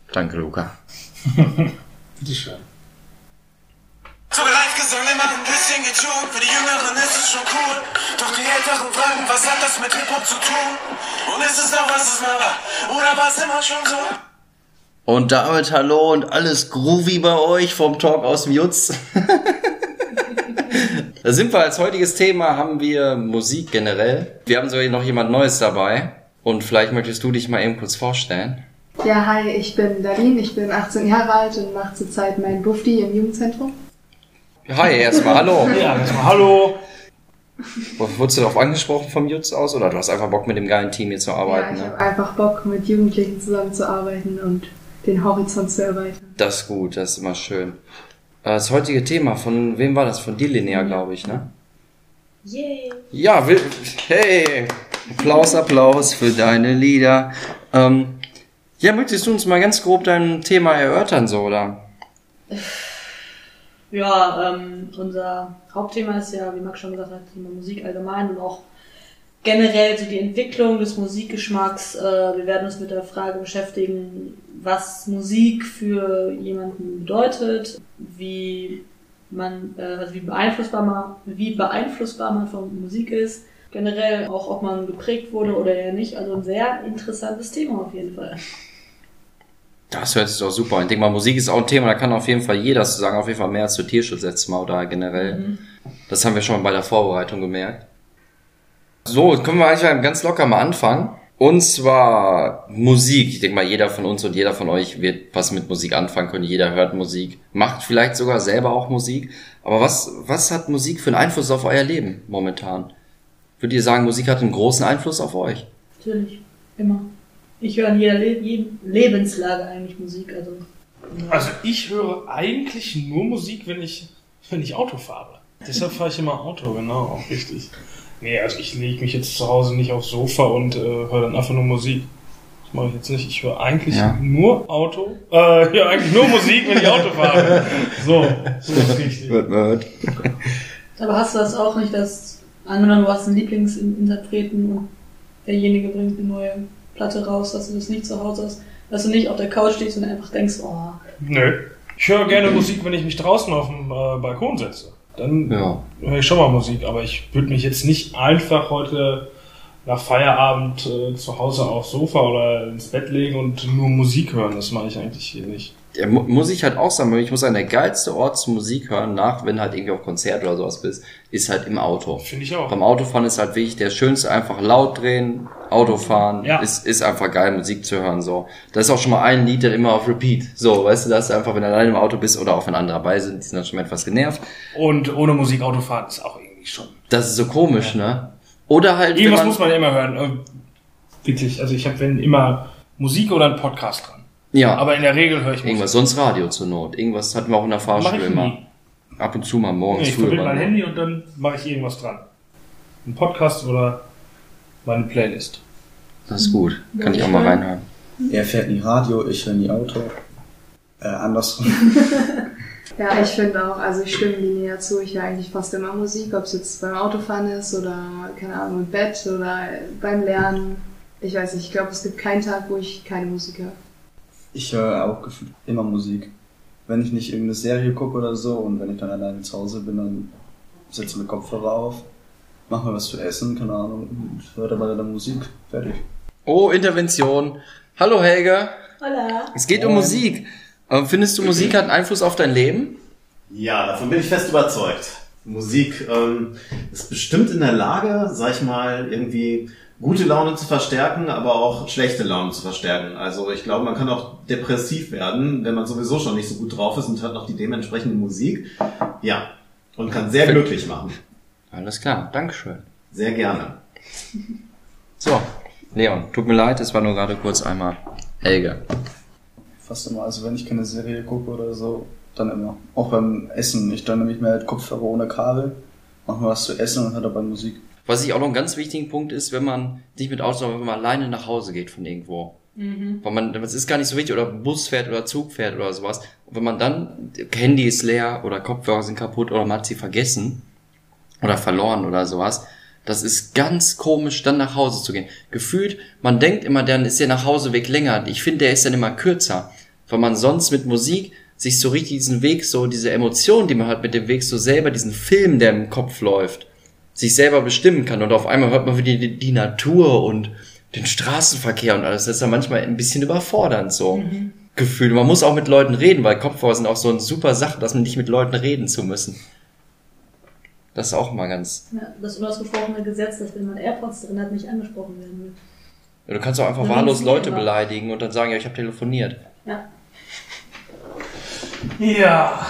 Danke, Luca. Bitteschön. So Live-Gesang immer ein bisschen getuned. Für die Jüngeren ist es schon cool. Doch die Älteren fragen, was hat das mit Hip-Hop zu tun? Und ist es noch, was es mal war? Oder war es immer schon so? Und damit hallo und alles groovy bei euch vom Talk aus dem Jutz. Da sind wir als heutiges Thema, haben wir Musik generell. Wir haben sogar noch jemand Neues dabei. Und vielleicht möchtest du dich mal eben kurz vorstellen. Ja, hi, ich bin Darlene, ich bin 18 Jahre alt und mache zurzeit mein Bufdi im Jugendzentrum. Hi, erstmal hallo. Ja, erstmal hallo. Wurdest du darauf angesprochen vom Jutz aus oder du hast einfach Bock mit dem geilen Team hier zu arbeiten? Ja, ich habe einfach Bock mit Jugendlichen zusammenzuarbeiten und den Horizont zu erweitern. Das ist gut, das ist immer schön. Das heutige Thema, von wem war das? Von dir, Linnea, glaube ich, ne? Yay! Ja, hey! Applaus für deine Lieder. Ja, möchtest du uns mal ganz grob dein Thema erörtern, so, oder? Ja, unser Hauptthema ist ja, wie Max schon gesagt hat, Thema Musik allgemein und auch generell so die Entwicklung des Musikgeschmacks. Wir werden uns mit der Frage beschäftigen, was Musik für jemanden bedeutet, wie beeinflussbar man von Musik ist, generell auch, ob man geprägt wurde oder eher nicht. Also ein sehr interessantes Thema auf jeden Fall. Das hört sich doch super an. Ich denke mal, Musik ist auch ein Thema, da kann auf jeden Fall jeder zu sagen, auf jeden Fall mehr als zu Tierschutz letztes Mal oder generell. Das haben wir schon bei der Vorbereitung gemerkt. So, können wir eigentlich ganz locker mal anfangen. Und zwar Musik. Ich denke mal, jeder von uns und jeder von euch wird was mit Musik anfangen können. Jeder hört Musik, macht vielleicht sogar selber auch Musik. Aber was hat Musik für einen Einfluss auf euer Leben momentan? Würdet ihr sagen, Musik hat einen großen Einfluss auf euch? Natürlich, immer. Ich höre in jeder Lebenslage eigentlich Musik. Also ich höre eigentlich nur Musik, wenn ich Auto fahre. Deshalb fahre ich immer Auto, genau, auch richtig. Nee, also ich lege mich jetzt zu Hause nicht aufs Sofa und höre dann einfach nur Musik. Das mache ich jetzt nicht. Ich höre eigentlich nur eigentlich nur Musik, wenn ich Auto fahre. So ist richtig. Wird. Aber hast du das auch nicht, dass, angenommen du hast einen Lieblingsinterpreten und derjenige bringt eine neue Platte raus, dass du das nicht zu Hause hast, dass du nicht auf der Couch stehst und einfach denkst, oh. Nö. Ich höre gerne Musik, wenn ich mich draußen auf dem Balkon setze. Dann höre ich schon mal Musik, aber ich würde mich jetzt nicht einfach heute nach Feierabend zu Hause aufs Sofa oder ins Bett legen und nur Musik hören. Das mache ich eigentlich hier nicht. Ja, muss ich halt auch sagen, ich muss sagen, der geilste Ort zum Musik hören, wenn halt irgendwie auf Konzert oder sowas bist, ist halt im Auto. Finde ich auch. Beim Autofahren ist halt wirklich der schönste, einfach laut drehen, Autofahren, ist einfach geil, Musik zu hören, so. Das ist auch schon mal ein Lied, der immer auf Repeat, so, weißt du, dass du einfach, wenn du allein im Auto bist oder auch wenn andere dabei sind, die sind dann schon mal etwas genervt. Und ohne Musik Autofahren ist auch irgendwie schon. Das ist so komisch, ne? Oder halt, irgendwas muss man immer hören, wirklich, also ich habe immer Musik oder einen Podcast dran. Ja. Aber in der Regel höre ich irgendwas, sonst Radio zur Not. Irgendwas hatten wir auch in der Fahrschule immer. Ab und zu mal morgens früh. Ich verbinde mein Handy und dann mache ich irgendwas dran. Ein Podcast oder meine Playlist. Das ist gut. Kann ich auch mal reinhören. Er fährt nie Radio, ich höre nie Auto. Andersrum. Ja, ich finde auch, also ich stimme die näher zu. Ich höre eigentlich fast immer Musik, ob es jetzt beim Autofahren ist oder, keine Ahnung, im Bett oder beim Lernen. Ich weiß nicht, ich glaube, es gibt keinen Tag, wo ich keine Musik höre. Ich höre auch gefühlt immer Musik. Wenn ich nicht irgendeine Serie gucke oder so und wenn ich dann alleine zu Hause bin, dann setze ich mir Kopfhörer auf, mache mir was zu essen, keine Ahnung, und höre dabei dann Musik. Fertig. Oh, Intervention. Hallo Helga. Hola. Es geht um Musik. Findest du, Musik hat einen Einfluss auf dein Leben? Ja, davon bin ich fest überzeugt. Musik ist bestimmt in der Lage, sag ich mal, irgendwie gute Laune zu verstärken, aber auch schlechte Laune zu verstärken. Also ich glaube, man kann auch depressiv werden, wenn man sowieso schon nicht so gut drauf ist und hört noch die dementsprechende Musik. Ja, und kann sehr glücklich machen. Alles klar, Dankeschön. Sehr gerne. So, Leon, tut mir leid, es war nur gerade kurz einmal Helge. Fast immer, also wenn ich keine Serie gucke oder so, dann immer. Auch beim Essen. Ich dann nehme ich mir halt Kopfhörer ohne Kabel, mache mir was zu essen und höre dabei Musik. Was ich auch noch einen ganz wichtigen Punkt ist, wenn man nicht mit Auto, sondern wenn man alleine nach Hause geht von irgendwo. Weil das ist gar nicht so wichtig, oder Bus fährt oder Zug fährt oder sowas. Und wenn man dann, Handy ist leer oder Kopfhörer sind kaputt oder man hat sie vergessen oder verloren oder sowas, das ist ganz komisch, dann nach Hause zu gehen. Gefühlt, man denkt immer, dann ist der Nachhauseweg länger. Ich finde, der ist dann immer kürzer. weil man sonst mit Musik sich so richtig diesen Weg, so diese Emotionen, die man hat mit dem Weg, so selber diesen Film, der im Kopf läuft, sich selber bestimmen kann und auf einmal hört man wieder die Natur und den Straßenverkehr und alles. Das ist ja manchmal ein bisschen überfordernd so. Gefühl. Man muss auch mit Leuten reden, weil Kopfhörer sind auch so eine super Sache, dass man nicht mit Leuten reden zu müssen. Das ist auch mal ganz... Ja, das unausgesprochene Gesetz, dass wenn man AirPods drin hat, nicht angesprochen werden will. Ja, du kannst auch einfach wahllos Leute beleidigen und dann sagen, ja, ich habe telefoniert. Ja. Ja.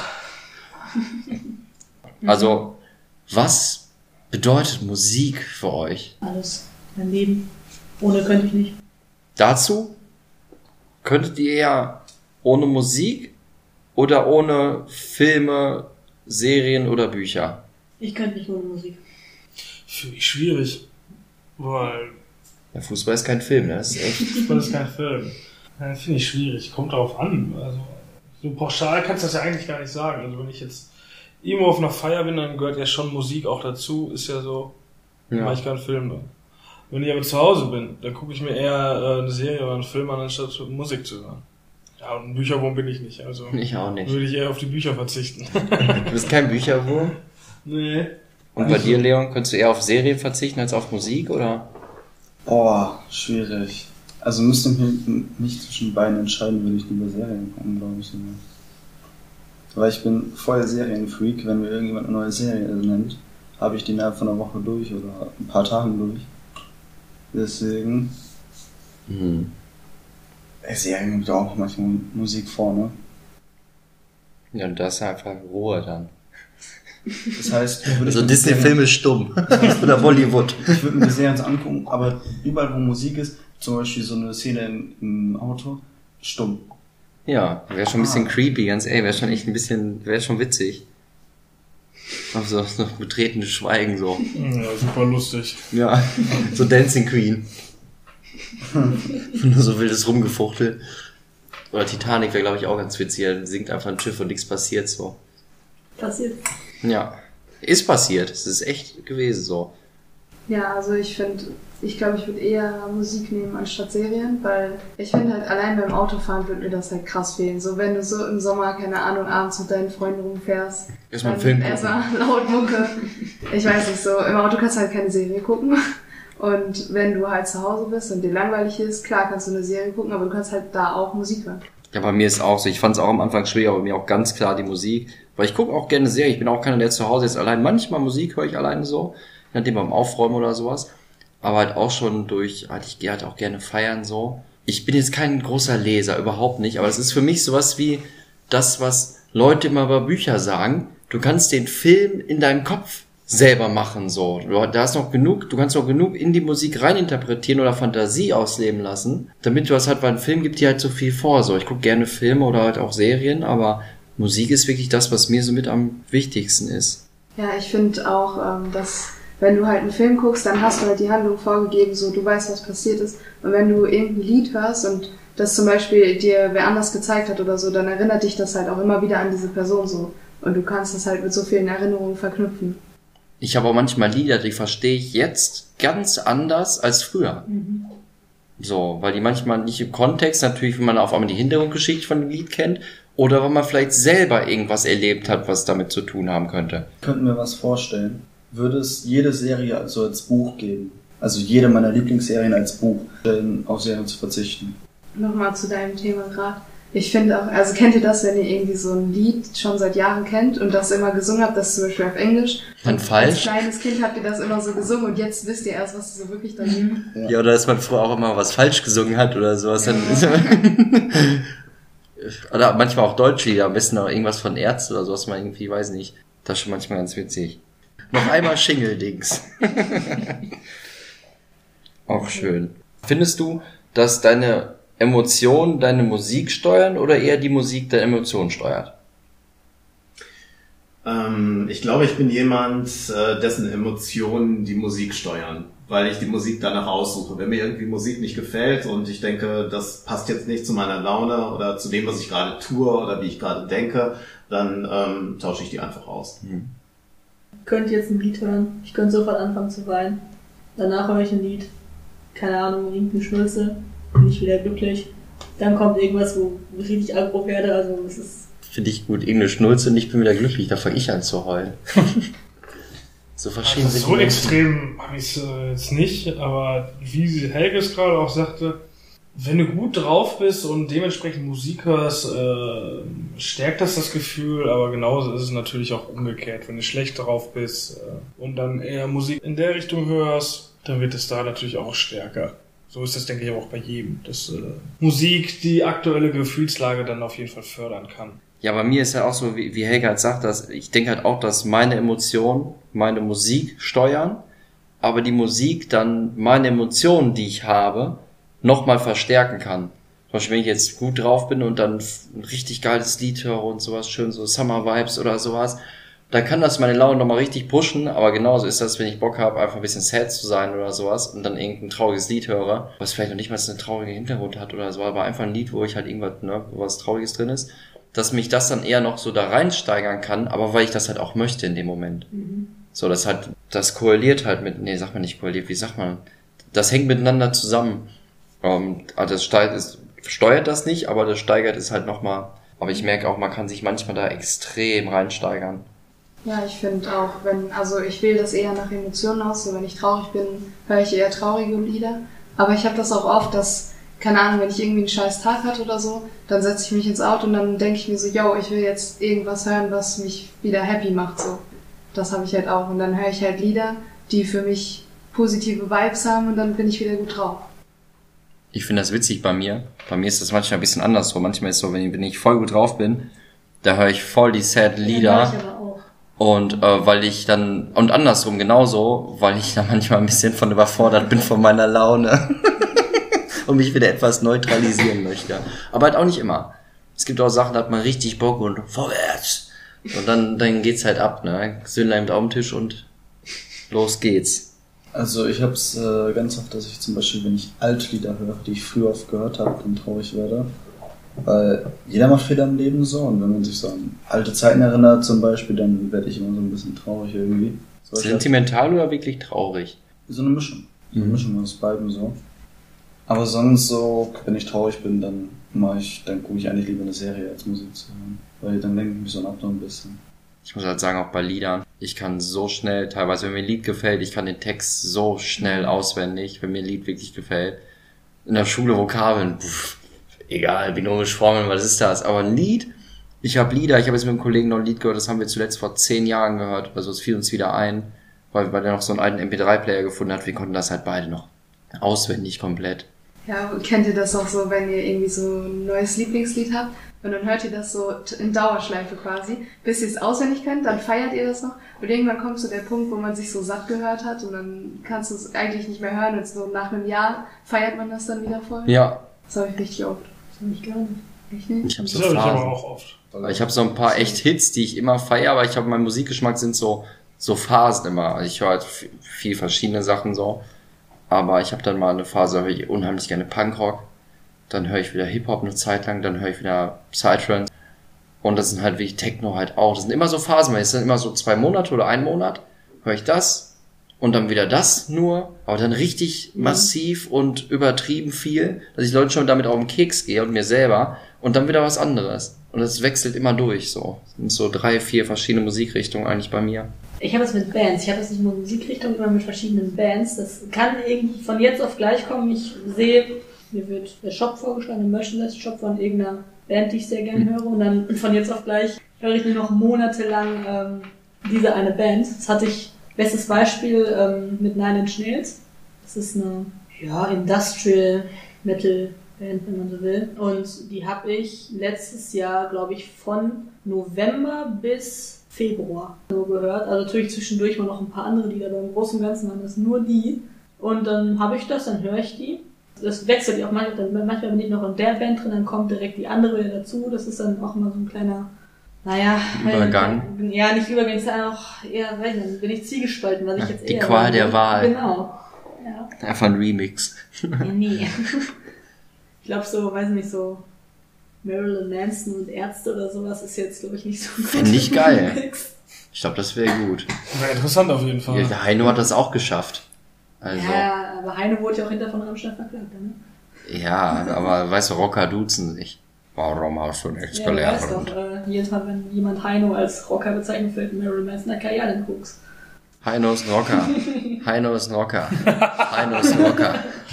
Also, was bedeutet Musik für euch? Alles. Mein Leben. Ohne könnte ich nicht. Dazu könntet ihr eher ohne Musik oder ohne Filme, Serien oder Bücher? Ich könnte nicht ohne Musik. Finde ich schwierig. Weil Ja, Fußball ist kein Film, ne? Das ist echt... Fußball ist kein Film. Ja, finde ich schwierig. Kommt drauf an. Also, so pauschal kannst du das ja eigentlich gar nicht sagen. Also, wenn ich jetzt irgendwo auf einer Feier bin, dann gehört ja schon Musik auch dazu. Ist ja so, mache ich keinen Film mehr. Wenn ich aber zu Hause bin, dann gucke ich mir eher eine Serie oder einen Film an, anstatt Musik zu hören. Ja, und ein Bücherwurm bin ich nicht. Also Ich auch nicht. würde ich eher auf die Bücher verzichten. Du bist kein Bücherwurm? Nee. Und bei dir, Leon, könntest du eher auf Serien verzichten als auf Musik, oder? Oh, schwierig. Also müsste mich zwischen beiden entscheiden, würde ich lieber Serien gucken, glaube ich sogar. Weil ich bin voll Serienfreak, wenn mir irgendjemand eine neue Serie nennt, habe ich die innerhalb von einer Woche durch oder ein paar Tagen durch. Deswegen. Serien gibt auch manchmal Musik vorne. Ja, und das ist einfach Ruhe dann. Das heißt, Also Disney-Film ist stumm. Oder Bollywood. Ich würde mir die Serien angucken, aber überall wo Musik ist, zum Beispiel so eine Szene im Auto, stumm. Ja, wäre schon ein bisschen creepy, ganz ehrlich, wäre schon echt ein bisschen, wäre schon witzig. Also so betretenes Schweigen so. Ja, super lustig. Ja, so Dancing Queen. Nur so wildes Rumgefuchtel. Oder Titanic wäre, glaube ich, auch ganz witzig. Er singt einfach ein Schiff und nichts passiert so. Passiert. Ja, ist passiert. Es ist echt gewesen so. Ja, also ich glaube, ich würde eher Musik nehmen anstatt Serien, weil ich finde halt allein beim Autofahren würde mir das halt krass fehlen. So wenn du so im Sommer, keine Ahnung, abends mit deinen Freunden rumfährst. Erstmal einen Film gucken. Erstmal laut Mucke. Ich weiß nicht, so im Auto kannst du halt keine Serie gucken. Und wenn du halt zu Hause bist und dir langweilig ist, klar kannst du eine Serie gucken, aber du kannst halt da auch Musik hören. Ja, bei mir ist auch so. Ich fand es auch am Anfang schwer, aber bei mir auch ganz klar die Musik. Weil ich gucke auch gerne Serie. Ich bin auch keiner, der zu Hause jetzt allein. Manchmal Musik höre ich alleine so. Je nachdem beim Aufräumen oder sowas. Aber halt auch schon ich gehe halt auch gerne feiern so. Ich bin jetzt kein großer Leser, überhaupt nicht. Aber es ist für mich sowas wie das, was Leute immer über Bücher sagen. Du kannst den Film in deinem Kopf selber machen so. Du kannst noch genug in die Musik reininterpretieren oder Fantasie ausleben lassen, damit du das halt, weil ein Film gibt dir halt so viel vor. So, ich gucke gerne Filme oder halt auch Serien, aber Musik ist wirklich das, was mir so mit am wichtigsten ist. Ja, ich finde auch, dass wenn du halt einen Film guckst, dann hast du halt die Handlung vorgegeben, so du weißt, was passiert ist. Und wenn du irgendein Lied hörst und das zum Beispiel dir wer anders gezeigt hat oder so, dann erinnert dich das halt auch immer wieder an diese Person so. Und du kannst das halt mit so vielen Erinnerungen verknüpfen. Ich habe auch manchmal Lieder, die verstehe ich jetzt ganz anders als früher. So, weil die manchmal nicht im Kontext, natürlich, wenn man auf einmal die Hintergrundgeschichte von dem Lied kennt, oder wenn man vielleicht selber irgendwas erlebt hat, was damit zu tun haben könnte. Könnten wir was vorstellen? Würde es jede Serie also als Buch geben? Also jede meiner Lieblingsserien als Buch, auf Serien zu verzichten. Nochmal zu deinem Thema gerade. Ich finde auch, also kennt ihr das, wenn ihr irgendwie so ein Lied schon seit Jahren kennt und das immer gesungen habt, das zum Beispiel auf Englisch? Dann falsch. Als kleines Kind habt ihr das immer so gesungen und jetzt wisst ihr erst, was so wirklich da liegt. Ja, oder dass man früher auch immer was falsch gesungen hat oder sowas. Ja. Oder manchmal auch Deutschlieder, am besten auch irgendwas von Ärzten oder sowas, man irgendwie, weiß nicht. Das ist schon manchmal ganz witzig. Noch einmal Schingeldings. Auch schön. Findest du, dass deine Emotionen deine Musik steuern oder eher die Musik deine Emotionen steuert? Ich glaube, ich bin jemand, dessen Emotionen die Musik steuern, weil ich die Musik danach aussuche. Wenn mir irgendwie Musik nicht gefällt und ich denke, das passt jetzt nicht zu meiner Laune oder zu dem, was ich gerade tue oder wie ich gerade denke, dann tausche ich die einfach aus. Ich könnte jetzt ein Lied hören, ich könnte sofort anfangen zu weinen. Danach höre ich ein Lied, keine Ahnung, irgendeine Schnulze, bin ich wieder glücklich. dann kommt irgendwas, wo ich richtig aggro werde, also es ist... Finde ich gut. Irgendeine Schnulze und ich bin wieder glücklich, da fange ich an zu heulen. So verschieden Also sind so die Menschen. extrem habe ich es jetzt nicht, aber wie Helge es gerade auch sagte, wenn du gut drauf bist und dementsprechend Musik hörst, stärkt das Gefühl, aber genauso ist es natürlich auch umgekehrt. Wenn du schlecht drauf bist und dann eher Musik in der Richtung hörst, dann wird es da natürlich auch stärker. So ist das, denke ich, auch bei jedem, dass Musik die aktuelle Gefühlslage dann auf jeden Fall fördern kann. Ja, bei mir ist ja auch so, wie Helge halt sagt, dass ich denke halt auch, dass meine Emotionen meine Musik steuern, aber die Musik dann meine Emotionen, die ich habe, nochmal verstärken kann. Zum Beispiel, wenn ich jetzt gut drauf bin und dann ein richtig geiles Lied höre und sowas, schön so Summer Vibes oder sowas, dann kann das meine Laune nochmal richtig pushen, aber genauso ist das, wenn ich Bock habe, einfach ein bisschen sad zu sein oder sowas und dann irgendein trauriges Lied höre, was vielleicht noch nicht mal einen traurigen Hintergrund hat oder so, aber einfach ein Lied, wo ich halt irgendwas, wo was Trauriges drin ist, dass mich das dann eher noch so da reinsteigern kann, aber weil ich das halt auch möchte in dem Moment. So, das korreliert halt mit, nee, sagt man nicht korreliert, wie sagt man? Das hängt miteinander zusammen. Also das steuert das nicht, aber das steigert es halt nochmal. Aber ich merke auch, man kann sich manchmal da extrem reinsteigern. Ja, ich finde auch, ich wähle das eher nach Emotionen aus, so wenn ich traurig bin, höre ich eher traurige Lieder. Aber ich habe das auch oft, dass, keine Ahnung, wenn ich irgendwie einen scheiß Tag hatte oder so, dann setze ich mich ins Auto und dann denke ich mir so, yo, ich will jetzt irgendwas hören, was mich wieder happy macht, so. Das habe ich halt auch. Und dann höre ich halt Lieder, die für mich positive Vibes haben und dann bin ich wieder gut drauf. Ich finde das witzig bei mir. Bei mir ist das manchmal ein bisschen anders so. Manchmal ist es so, wenn ich voll gut drauf bin, da höre ich voll die sad Lieder. Ja, ich aber auch. Und weil ich dann, und andersrum genauso, weil ich dann manchmal ein bisschen von überfordert bin von meiner Laune und mich wieder etwas neutralisieren möchte. Aber halt auch nicht immer. Es gibt auch Sachen, da hat man richtig Bock und vorwärts. Und dann geht's halt ab, ne? Söhnlein mit auf dem Tisch und los geht's. Also ich hab's ganz oft, dass ich zum Beispiel, wenn ich Altlieder höre, die ich früher oft gehört habe, dann traurig werde. Weil jeder macht Fehler im Leben so und wenn man sich so an alte Zeiten erinnert zum Beispiel, dann werde ich immer so ein bisschen traurig irgendwie. So, Sentimental oder wirklich traurig? so eine Mischung. So eine Mischung aus beiden so. Aber sonst so, wenn ich traurig bin, dann gucke ich eigentlich lieber eine Serie als Musik zu hören. Weil dann denke ich mich so ab noch ein bisschen. Ich muss halt sagen, auch bei Liedern, ich kann so schnell, teilweise, wenn mir ein Lied gefällt, ich kann den Text so schnell auswendig, wenn mir ein Lied wirklich gefällt. In der Schule Vokabeln, egal, binomisch Formeln, was ist das? Aber ein Lied, ich habe jetzt mit einem Kollegen noch ein Lied gehört, das haben wir zuletzt vor 10 Jahren gehört, also es fiel uns wieder ein, weil der noch so einen alten MP3-Player gefunden hat, wir konnten das halt beide noch auswendig komplett. Ja, kennt ihr das auch so, wenn ihr irgendwie so ein neues Lieblingslied habt und dann hört ihr das so in Dauerschleife quasi, bis ihr es auswendig könnt, dann feiert ihr das noch und irgendwann kommt so der Punkt, wo man sich so satt gehört hat und dann kannst du es eigentlich nicht mehr hören und so nach einem Jahr feiert man das dann wieder voll. Ja. Das habe ich richtig oft. Das habe ich gar nicht. Echt nicht? Ich habe Das so höre ich aber Phasen. auch oft. Ich habe so ein paar echt Hits, die ich immer feiere, aber ich habe mein Musikgeschmack sind so Phasen immer. Also ich höre halt viel verschiedene Sachen so. Aber ich habe dann mal eine Phase, da höre ich unheimlich gerne Punkrock. Dann höre ich wieder Hip-Hop eine Zeit lang, dann höre ich wieder Psytrance. Und das sind halt wie Techno halt auch. Das sind immer so Phasen, weil es sind immer so 2 Monate oder 1 Monat, höre ich das und dann wieder das nur, aber dann richtig massiv und übertrieben viel, dass ich Leuten schon damit auf den Keks gehe und mir selber und dann wieder was anderes. Und das wechselt immer durch so. Das sind so 3, 4 verschiedene Musikrichtungen eigentlich bei mir. Ich habe das mit Bands. Ich habe das nicht nur mit Musikrichtung, sondern mit verschiedenen Bands. Das kann irgendwie von jetzt auf gleich kommen. Ich sehe, mir wird der Shop vorgeschlagen, ein Merchandise-Shop von irgendeiner Band, die ich sehr gerne höre. Und dann von jetzt auf gleich höre ich nur noch monatelang diese eine Band. Das hatte ich, bestes Beispiel mit Nine Inch Nails. Das ist eine Industrial Metal Band, wenn man so will. Und die habe ich letztes Jahr, glaube ich, von November bis Februar so gehört. Also natürlich zwischendurch mal noch ein paar andere Lieder, aber im Großen und Ganzen waren das nur die. Und dann habe ich das, dann höre ich die. Das wechselt ja auch manchmal bin ich noch in der Band drin, dann kommt direkt die andere dazu. Das ist dann auch immer so ein kleiner, Übergang. Ja, nicht Übergang, ist ja auch eher, dann bin ich zwiegespalten, was ich jetzt Die eher... Qual der Wahl. Genau. Ja. Einfach ein Remix. Nee. Ich glaube so, weiß nicht, so Marilyn Manson und Ärzte oder sowas ist jetzt, glaube ich, nicht so gut. Finde ich geil. Ich glaube, das wäre gut. Wäre interessant auf jeden Fall. Ja, der Heino hat das auch geschafft. Also. Ja, aber Heino wurde ja auch hinter von Rammstein verklagt, ne? Ja, aber weißt du, Rocker duzen sich. Warum hast du nichts Ja, du gelernt? weißt doch, jedes Mal, wenn jemand Heino als Rocker bezeichnet, fällt Marilyn Manson der Karriere in den Koks. Heino ist ein Rocker. Heino ist ein Rocker. Heino ist ein Rocker.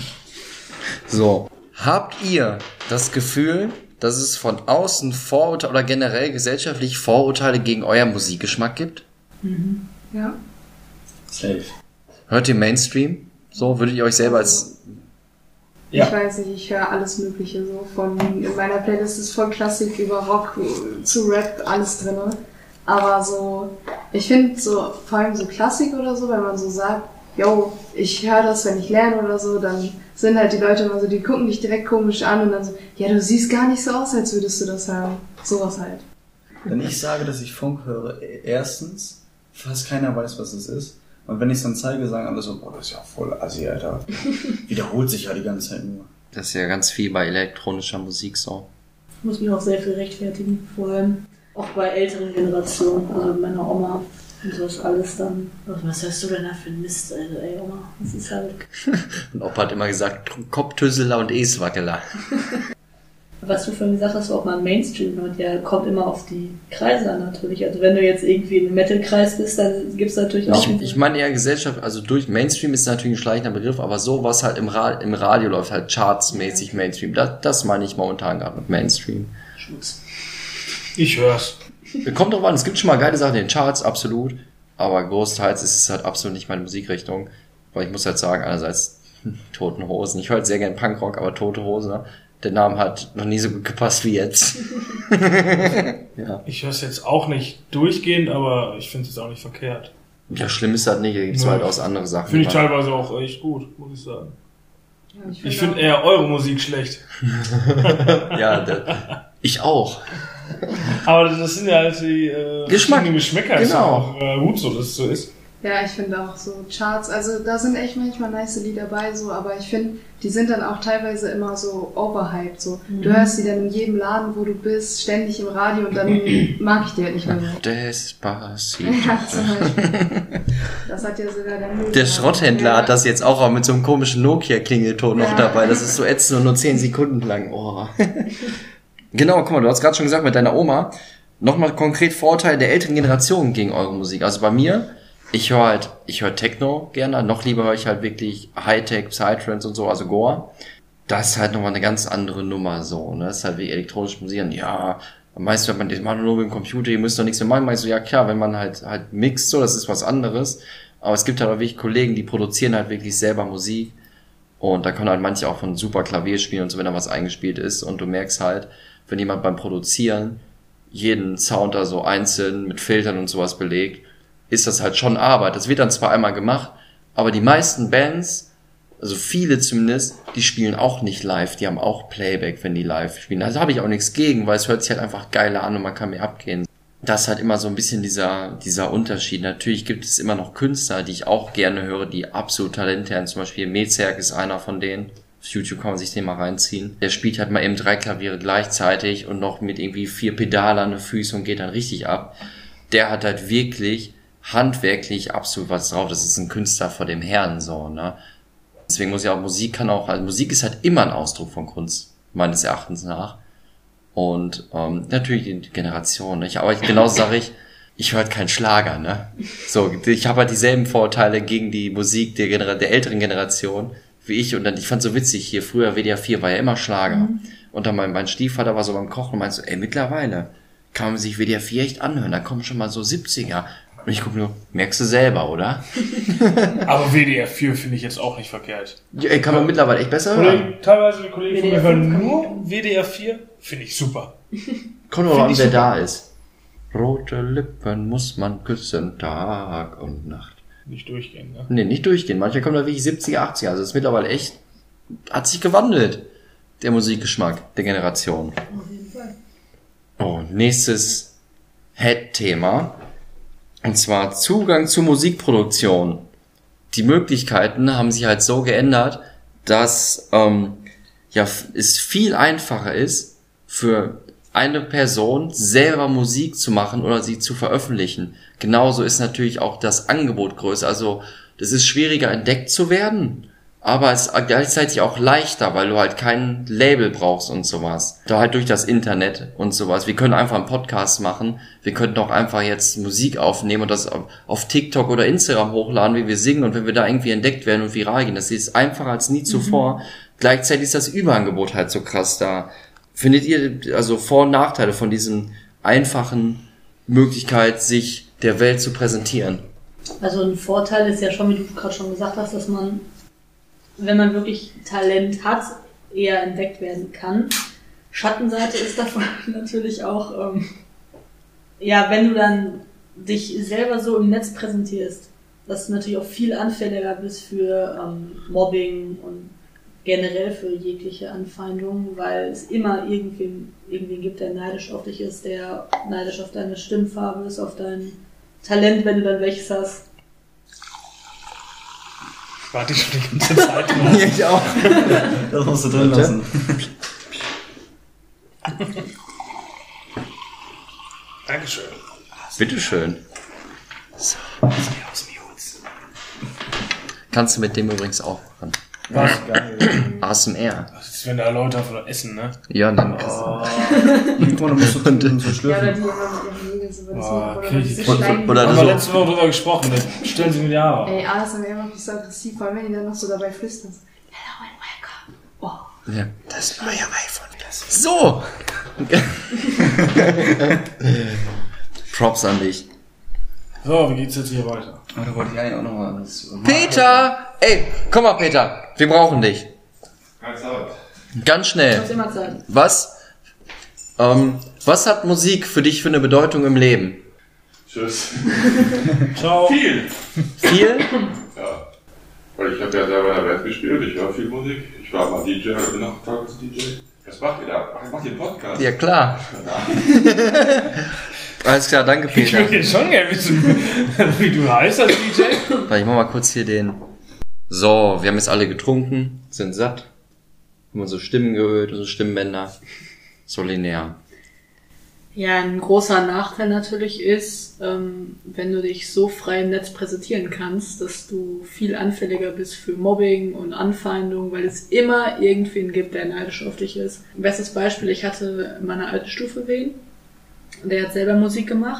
So. Habt ihr das Gefühl, dass es von außen Vorurteile oder generell gesellschaftlich Vorurteile gegen euer Musikgeschmack gibt? Ja. Safe. Hört ihr Mainstream? So, würdet ihr euch selber als... Ja. Ich weiß nicht, ich höre alles Mögliche so. In meiner Playlist ist voll Klassik über Rock zu Rap, alles drin. Aber so, ich finde so, vor allem so Klassik oder so, wenn man so sagt, yo, ich höre das, wenn ich lerne oder so, dann sind halt die Leute immer so, die gucken dich direkt komisch an und dann so, ja, du siehst gar nicht so aus, als würdest du das hören. Sowas halt. Wenn ich sage, dass ich Funk höre, erstens, fast keiner weiß, was es ist. Und wenn ich es dann zeige, sagen alle so, boah, das ist ja voll assi, Alter. Wiederholt sich ja die ganze Zeit nur. Das ist ja ganz viel bei elektronischer Musik so. Ich muss mich auch sehr viel rechtfertigen, vor allem auch bei älteren Generationen, also meiner Oma und sowas alles dann. Was hörst du denn da für ein Mist, Alter, ey Oma? Das ist halt... Und Opa hat immer gesagt, Kopftüsseler und Eswackeler. Was du vorhin gesagt hast, auch mal Mainstream hört, ja, kommt immer auf die Kreise an natürlich. Also wenn du jetzt irgendwie in einem Metal-Kreis bist, dann gibt's natürlich auch... Ich meine eher Gesellschaft, also durch Mainstream ist natürlich ein schleichender Begriff, aber so, was halt im Radio läuft, halt chartsmäßig Mainstream, das meine ich momentan gerade mit Mainstream. Schmutz. Ich hör's. Kommt drauf an, es gibt schon mal geile Sachen in den Charts, absolut, aber großteils ist es halt absolut nicht meine Musikrichtung, weil ich muss halt sagen, einerseits Toten Hosen, ich höre halt sehr gern Punkrock, aber Tote Hosen, ne? Der Name hat noch nie so gut gepasst wie jetzt. Ja. Ich hör's jetzt auch nicht durchgehend, aber ich finde es auch nicht verkehrt. Ja, schlimm ist das nicht, da gibt's Nö. halt aus andere Sachen. Finde ich teilweise auch echt gut, muss ich sagen. Ja, Ich finde eher eure Musik schlecht. Ja, ich auch. Aber das sind ja halt die verschiedenen Geschmäcker. Ist ja Genau. auch gut so, dass es so ist. Ja, ich finde auch so Charts, also da sind echt manchmal nice Lieder bei, so, aber ich finde, die sind dann auch teilweise immer so overhyped, so. Du hörst die dann in jedem Laden, wo du bist, ständig im Radio und dann mag ich die halt nicht mehr so. Despacito. Ja, zum Beispiel. Das hat ja sogar der Müll. Der Schrotthändler hat das jetzt auch mit so einem komischen Nokia-Klingelton noch dabei. Das ist so ätzend und nur 10 Sekunden lang. Oh. Genau, guck mal, du hast gerade schon gesagt mit deiner Oma. Nochmal konkret Vorteile der älteren Generation gegen eure Musik. Also bei mir, ich höre Techno gerne. Noch lieber höre ich halt wirklich Hightech, Psytrance und so, also Gore. Das ist halt nochmal eine ganz andere Nummer so. Ne? Das ist halt wie elektronische Musik. Und ja, meistens hört man, das macht nur mit dem Computer, ihr müsst doch nichts mehr machen. Meinst du, ja klar, wenn man halt mixt, so, das ist was anderes. Aber es gibt halt auch wirklich Kollegen, die produzieren halt wirklich selber Musik. Und da können halt manche auch von super Klavier spielen und so, wenn da was eingespielt ist. Und du merkst halt, wenn jemand beim Produzieren jeden Sound da so einzeln mit Filtern und sowas belegt, ist das halt schon Arbeit. Das wird dann zwar einmal gemacht, aber die meisten Bands, also viele zumindest, die spielen auch nicht live, die haben auch Playback, wenn die live spielen. Also habe ich auch nichts gegen, weil es hört sich halt einfach geiler an und man kann mehr abgehen. Das ist halt immer so ein bisschen dieser Unterschied. Natürlich gibt es immer noch Künstler, die ich auch gerne höre, die absolut Talente haben. Zum Beispiel Mezerk ist einer von denen. Auf YouTube kann man sich den mal reinziehen. Der spielt halt mal eben 3 Klaviere gleichzeitig und noch mit irgendwie 4 Pedale an den Füßen und geht dann richtig ab. Der hat halt wirklich handwerklich absolut was drauf. Das ist ein Künstler vor dem Herrn, so, ne? Deswegen muss ja auch Musik Musik ist halt immer ein Ausdruck von Kunst, meines Erachtens nach. Und natürlich die Generation, nicht? Aber genauso sage ich höre halt keinen Schlager, ne? So, ich habe halt dieselben Vorurteile gegen die Musik der älteren Generation wie ich. Und dann, ich fand so witzig, hier früher WDR 4 war ja immer Schlager. Und dann mein Stiefvater war so beim Kochen und meinte so, ey, mittlerweile kann man sich WDR 4 echt anhören, da kommen schon mal so 70er. Und ich gucke nur, merkst du selber, oder? Aber WDR 4 finde ich jetzt auch nicht verkehrt. Ja, ey, kann man mittlerweile echt besser hören. Teilweise die Kollegen von mir WDR hören 5 nur WDR 4, finde ich super. Kommt nur an, ich wer super. da ist. Rote Lippen muss man küssen, Tag und Nacht. Nicht durchgehen, ne? Nee, nicht durchgehen. Manchmal kommen da wirklich 70er, 80er. Also es ist mittlerweile echt, hat sich gewandelt, der Musikgeschmack der Generation. Auf jeden Fall. Oh, nächstes Head-Thema. Und zwar Zugang zu Musikproduktion. Die Möglichkeiten haben sich halt so geändert, dass es viel einfacher ist, für eine Person selber Musik zu machen oder sie zu veröffentlichen. Genauso ist natürlich auch das Angebot größer. Also das ist schwieriger entdeckt zu werden, aber es ist gleichzeitig auch leichter, weil du halt kein Label brauchst und sowas. Da halt durch das Internet und sowas. Wir können einfach einen Podcast machen, wir könnten auch einfach jetzt Musik aufnehmen und das auf TikTok oder Instagram hochladen, wie wir singen, und wenn wir da irgendwie entdeckt werden und viral gehen, das ist einfacher als nie zuvor. Gleichzeitig ist das Überangebot halt so krass da. Findet ihr also Vor- und Nachteile von diesen einfachen Möglichkeit, sich der Welt zu präsentieren? Also ein Vorteil ist ja schon, wie du gerade schon gesagt hast, dass man, wenn man wirklich Talent hat, eher entdeckt werden kann. Schattenseite ist davon natürlich auch, wenn du dann dich selber so im Netz präsentierst, dass du natürlich auch viel anfälliger bist für Mobbing und generell für jegliche Anfeindungen, weil es immer irgendwen gibt, der neidisch auf dich ist, der neidisch auf deine Stimmfarbe ist, auf dein Talent, wenn du dann welches hast. Warte ich schon die ganze Zeit. Ja, ich auch. Das musst du drin lassen. Dankeschön. Bitteschön. So. Kannst du mit dem übrigens auch machen. Was? ASMR. Das ist, wenn da Leute auf essen, ne? Ja, dann Und dann musst du so Ja, oder die schlürfen. immer mit ihren Nägeln so über das Oh, Mikro, okay, oder diese ich- Schleim. oder Da haben so- wir letzte Woche drüber gesprochen, das stellen sie mir die Haare auf. Ey, ASMR macht mich so aggressiv, vor allem wenn die dann noch so dabei flüstern. So, hello and welcome. Oh. Ja, das neue iPhone. So! Props an dich. So, wie geht's jetzt hier weiter? Aber da wollte ich eigentlich auch noch mal was. Peter! Ey, komm mal, Peter. Wir brauchen dich. Keine Zeit. Ganz Du schnell. hast immer Zeit. Was hat Musik für dich für eine Bedeutung im Leben? Tschüss. Ciao. Viel! Viel? Ja. Weil ich habe ja selber in der Band gespielt, ich höre viel Musik. Ich war mal DJ, bin auch Tages-DJ. Was macht ihr da? Ach, macht ihr einen Podcast? Ja, klar. Alles klar, danke, Ich Peter. würde jetzt schon gerne wissen, wie du heißt als DJ. Warte, ich mach mal kurz hier den... So, wir haben jetzt alle getrunken, sind satt. Haben unsere Stimmen geölt, unsere Stimmbänder. So linear. Ja, ein großer Nachteil natürlich ist, wenn du dich so frei im Netz präsentieren kannst, dass du viel anfälliger bist für Mobbing und Anfeindung, weil es immer irgendwen gibt, der neidisch auf dich ist. Bestes Beispiel, ich hatte in meiner alten Stufe wen, der hat selber Musik gemacht.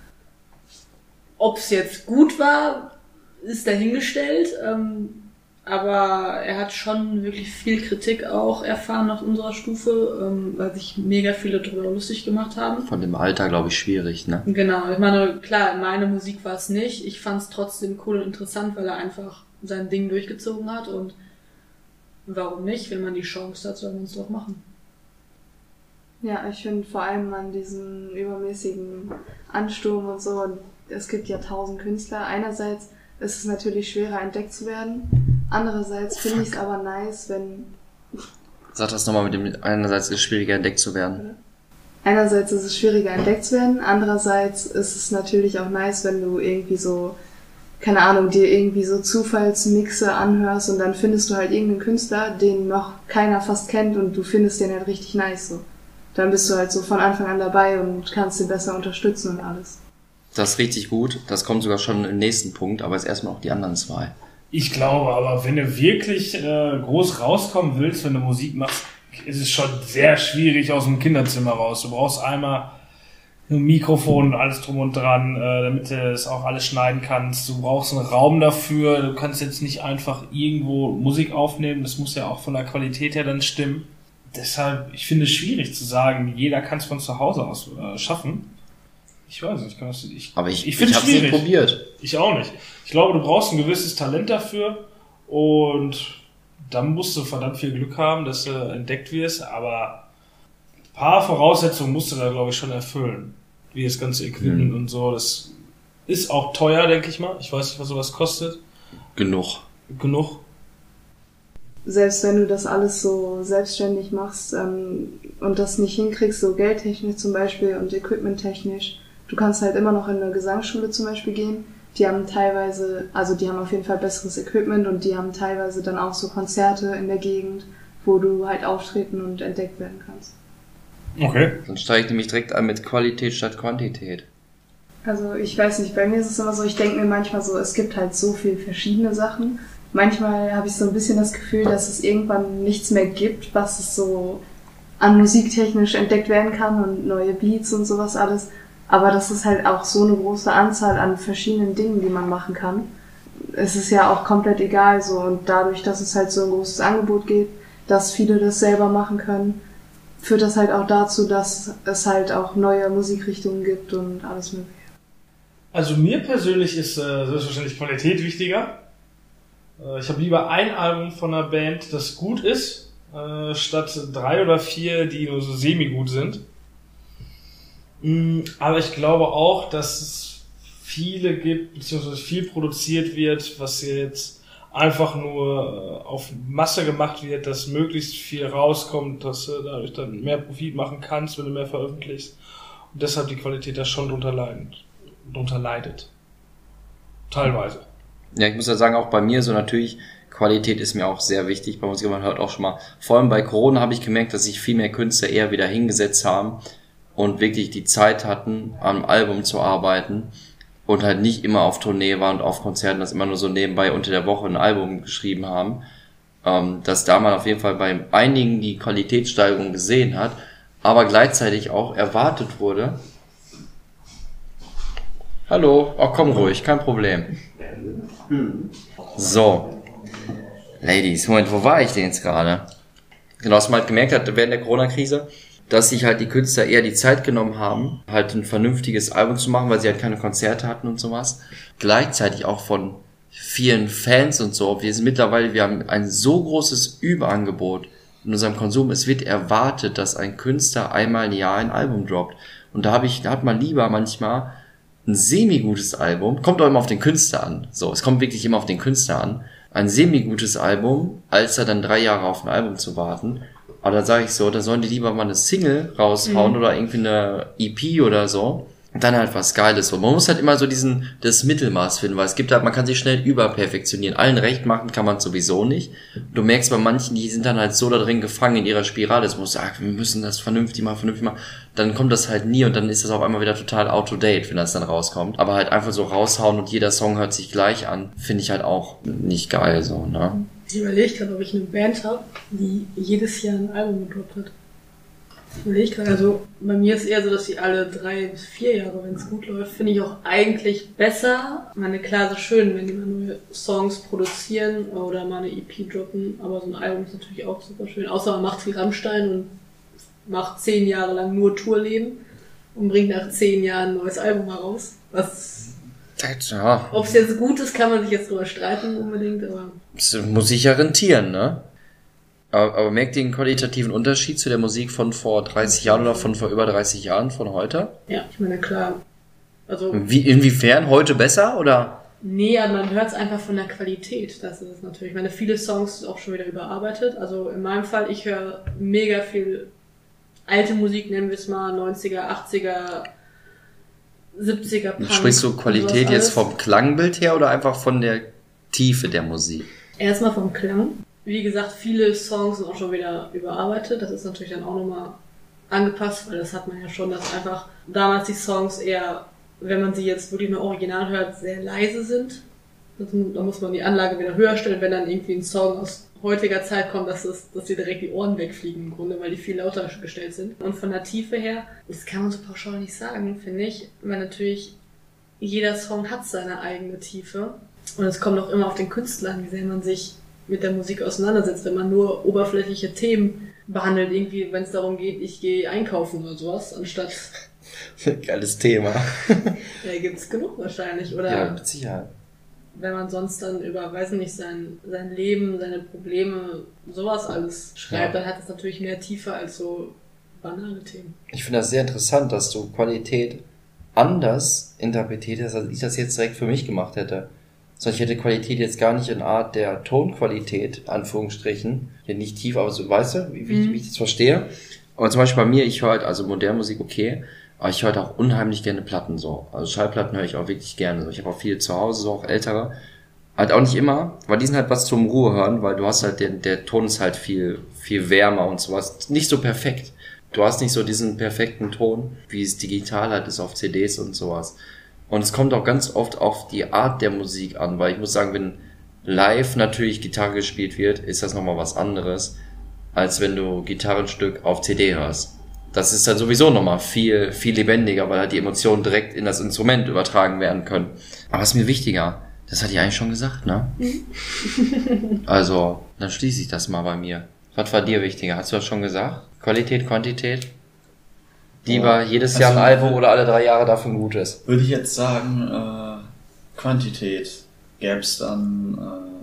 Ob es jetzt gut war, ist dahingestellt, aber er hat schon wirklich viel Kritik auch erfahren auf unserer Stufe, weil sich mega viele darüber lustig gemacht haben. Von dem Alter, glaube ich, schwierig, ne? Genau, ich meine, klar, meine Musik war es nicht. Ich fand es trotzdem cool und interessant, weil er einfach sein Ding durchgezogen hat und warum nicht, wenn man die Chance hat, soll man es doch machen. Ja, ich finde vor allem an diesem übermäßigen Ansturm und so, und es gibt ja 1000 Künstler. Einerseits ist es natürlich schwerer entdeckt zu werden. Andererseits finde ich es aber nice, wenn... Sag das nochmal mit dem, einerseits ist es schwieriger entdeckt zu werden. Einerseits ist es schwieriger entdeckt zu werden, andererseits ist es natürlich auch nice, wenn du irgendwie so, keine Ahnung, dir irgendwie so Zufallsmixe anhörst und dann findest du halt irgendeinen Künstler, den noch keiner fast kennt und du findest den halt richtig nice so. Dann bist du halt so von Anfang an dabei und kannst den besser unterstützen und alles. Das ist richtig gut. Das kommt sogar schon im nächsten Punkt, aber jetzt erstmal auch die anderen zwei. Ich glaube aber, wenn du wirklich groß rauskommen willst, wenn du Musik machst, ist es schon sehr schwierig aus dem Kinderzimmer raus. Du brauchst einmal ein Mikrofon und alles drum und dran, damit du das auch alles schneiden kannst. Du brauchst einen Raum dafür. Du kannst jetzt nicht einfach irgendwo Musik aufnehmen. Das muss ja auch von der Qualität her dann stimmen. Deshalb, ich finde es schwierig zu sagen, jeder kann es von zu Hause aus schaffen. Ich weiß nicht, Aber ich finde es hab's nicht schwierig. probiert. Ich auch nicht. Ich glaube, du brauchst ein gewisses Talent dafür und dann musst du verdammt viel Glück haben, dass du entdeckt wirst, aber ein paar Voraussetzungen musst du da, glaube ich, schon erfüllen. Wie das ganze Equipment und so. Das ist auch teuer, denke ich mal. Ich weiß nicht, was sowas kostet. Genug. Selbst wenn du das alles so selbstständig machst und das nicht hinkriegst, so geldtechnisch zum Beispiel und equipmenttechnisch, du kannst halt immer noch in eine Gesangsschule zum Beispiel gehen. Die haben teilweise, also die haben auf jeden Fall besseres Equipment und die haben teilweise dann auch so Konzerte in der Gegend, wo du halt auftreten und entdeckt werden kannst. Okay. Dann steige ich nämlich direkt an mit Qualität statt Quantität. Also ich weiß nicht, bei mir ist es immer so, ich denke mir manchmal so, es gibt halt so viele verschiedene Sachen. manchmal habe ich so ein bisschen das Gefühl, dass es irgendwann nichts mehr gibt, was es so an musiktechnisch entdeckt werden kann und neue Beats und sowas alles. Aber das ist halt auch so eine große Anzahl an verschiedenen Dingen, die man machen kann. Es ist ja auch komplett egal so, und dadurch, dass es halt so ein großes Angebot gibt, dass viele das selber machen können, führt das halt auch dazu, dass es halt auch neue Musikrichtungen gibt und alles mögliche. Also mir persönlich ist selbstverständlich Qualität wichtiger. Ich habe lieber ein Album von einer Band, das gut ist, statt 3 oder 4, die nur so semi-gut sind. Aber ich glaube auch, dass es viele gibt, beziehungsweise viel produziert wird, was jetzt einfach nur auf Masse gemacht wird, dass möglichst viel rauskommt, dass du dadurch dann mehr Profit machen kannst, wenn du mehr veröffentlichst. Und deshalb die Qualität da schon drunter leidet. Teilweise. Ja, ich muss ja sagen, auch bei mir so natürlich, Qualität ist mir auch sehr wichtig bei Musik. Man hört auch schon mal, vor allem bei Corona habe ich gemerkt, dass sich viel mehr Künstler eher wieder hingesetzt haben und wirklich die Zeit hatten, am Album zu arbeiten und halt nicht immer auf Tournee waren und auf Konzerten, das immer nur so nebenbei unter der Woche ein Album geschrieben haben, dass da man auf jeden Fall bei einigen die Qualitätssteigerung gesehen hat, aber gleichzeitig auch erwartet wurde. Hallo, komm ruhig, kein Problem. So, Ladies, Moment, wo war ich denn jetzt gerade? Genau, was man halt gemerkt hat während der Corona-Krise, dass sich halt die Künstler eher die Zeit genommen haben, halt ein vernünftiges Album zu machen, weil sie halt keine Konzerte hatten und sowas. Gleichzeitig auch von vielen Fans und so. Wir haben ein so großes Überangebot in unserem Konsum. Es wird erwartet, dass ein Künstler einmal im Jahr ein Album droppt. Und da hat man lieber manchmal ein semi-gutes Album, kommt auch immer auf den Künstler an. So, es kommt wirklich immer auf den Künstler an. Ein semi-gutes Album, als dann 3 Jahre auf ein Album zu warten. Aber da sage ich so, da sollen die lieber mal eine Single raushauen oder irgendwie eine EP oder so. Und dann halt was Geiles. So, man muss halt immer so das Mittelmaß finden, weil es gibt halt, man kann sich schnell überperfektionieren. Allen recht machen kann man sowieso nicht. Du merkst bei manchen, die sind dann halt so da drin gefangen in ihrer Spirale. Es muss sagen, wir müssen das vernünftig machen. Dann kommt das halt nie und dann ist das auf einmal wieder total out to date, wenn das dann rauskommt. Aber halt einfach so raushauen und jeder Song hört sich gleich an, finde ich halt auch nicht geil, so, ne? Ich überlege gerade, ob ich eine Band habe, die jedes Jahr ein Album gedroppt hat. Also bei mir ist eher so, dass die alle 3 bis 4 Jahre, wenn es gut läuft, finde ich auch eigentlich besser. Ich meine, klar, ist schön, wenn die mal neue Songs produzieren oder mal eine EP droppen, aber so ein Album ist natürlich auch super schön. Außer man macht wie Rammstein und macht 10 Jahre lang nur Tourleben und bringt nach 10 Jahren ein neues Album heraus. Ja. Ob es jetzt gut ist, kann man sich jetzt drüber streiten unbedingt, aber... Das muss sich ja rentieren, ne? Aber merkt ihr den qualitativen Unterschied zu der Musik von vor 30 Jahren oder von vor über 30 Jahren von heute? Ja, ich meine, klar. Also inwiefern? Heute besser, oder? Nee, aber man hört es einfach von der Qualität. Das ist es natürlich. Ich meine, viele Songs sind auch schon wieder überarbeitet. Also in meinem Fall, ich höre mega viel alte Musik, nennen wir es mal, 90er, 80er, 70er Punk. Sprichst du Qualität jetzt vom Klangbild her oder einfach von der Tiefe der Musik? Erstmal vom Klang. Wie gesagt, viele Songs sind auch schon wieder überarbeitet. Das ist natürlich dann auch nochmal angepasst, weil das hat man ja schon, dass einfach damals die Songs eher, wenn man sie jetzt wirklich nur original hört, sehr leise sind. Da muss man die Anlage wieder höher stellen, wenn dann irgendwie ein Song aus heutiger Zeit kommt, dass dir direkt die Ohren wegfliegen im Grunde, weil die viel lauter gestellt sind. Und von der Tiefe her, das kann man so pauschal nicht sagen, finde ich, weil natürlich jeder Song hat seine eigene Tiefe. Und es kommt auch immer auf den Künstler an, wie sehr man sich mit der Musik auseinandersetzt, wenn man nur oberflächliche Themen behandelt, irgendwie, wenn es darum geht, ich gehe einkaufen oder sowas, anstatt... Geiles Thema. Ja, gibt's genug wahrscheinlich, oder? Ja, mit Sicherheit. Wenn man sonst dann über, weiß nicht, sein Leben, seine Probleme, sowas alles schreibt, dann hat es natürlich mehr Tiefe als so banale Themen. Ich finde das sehr interessant, dass du Qualität anders interpretiert hast, als ich das jetzt direkt für mich gemacht hätte. Sondern ich hätte Qualität jetzt gar nicht in Art der Tonqualität, Anführungsstrichen, ja nicht tief, aber so, weißt du, wie ich das verstehe. Aber zum Beispiel bei mir, ich höre halt, also moderne Musik, okay, aber ich höre halt auch unheimlich gerne Platten so. Also Schallplatten höre ich auch wirklich gerne so. Ich habe auch viele zu Hause, so auch ältere. Halt auch nicht immer, weil die sind halt was zum Ruhe hören, weil du hast halt, der Ton ist halt viel, viel wärmer und sowas. Nicht so perfekt. Du hast nicht so diesen perfekten Ton, wie es digital halt ist auf CDs und sowas. Und es kommt auch ganz oft auf die Art der Musik an, weil ich muss sagen, wenn live natürlich Gitarre gespielt wird, ist das nochmal was anderes, als wenn du Gitarrenstück auf CD hörst. Das ist dann sowieso nochmal viel, viel lebendiger, weil halt die Emotionen direkt in das Instrument übertragen werden können. Aber was ist mir wichtiger? Das hat die eigentlich schon gesagt, ne? Also, dann schließe ich das mal bei mir. Was war dir wichtiger? Hast du das schon gesagt? Qualität, Quantität? Lieber jedes Jahr ein Album oder alle 3 Jahre dafür ein gutes? Würde ich jetzt sagen, Quantität. Gäbe es dann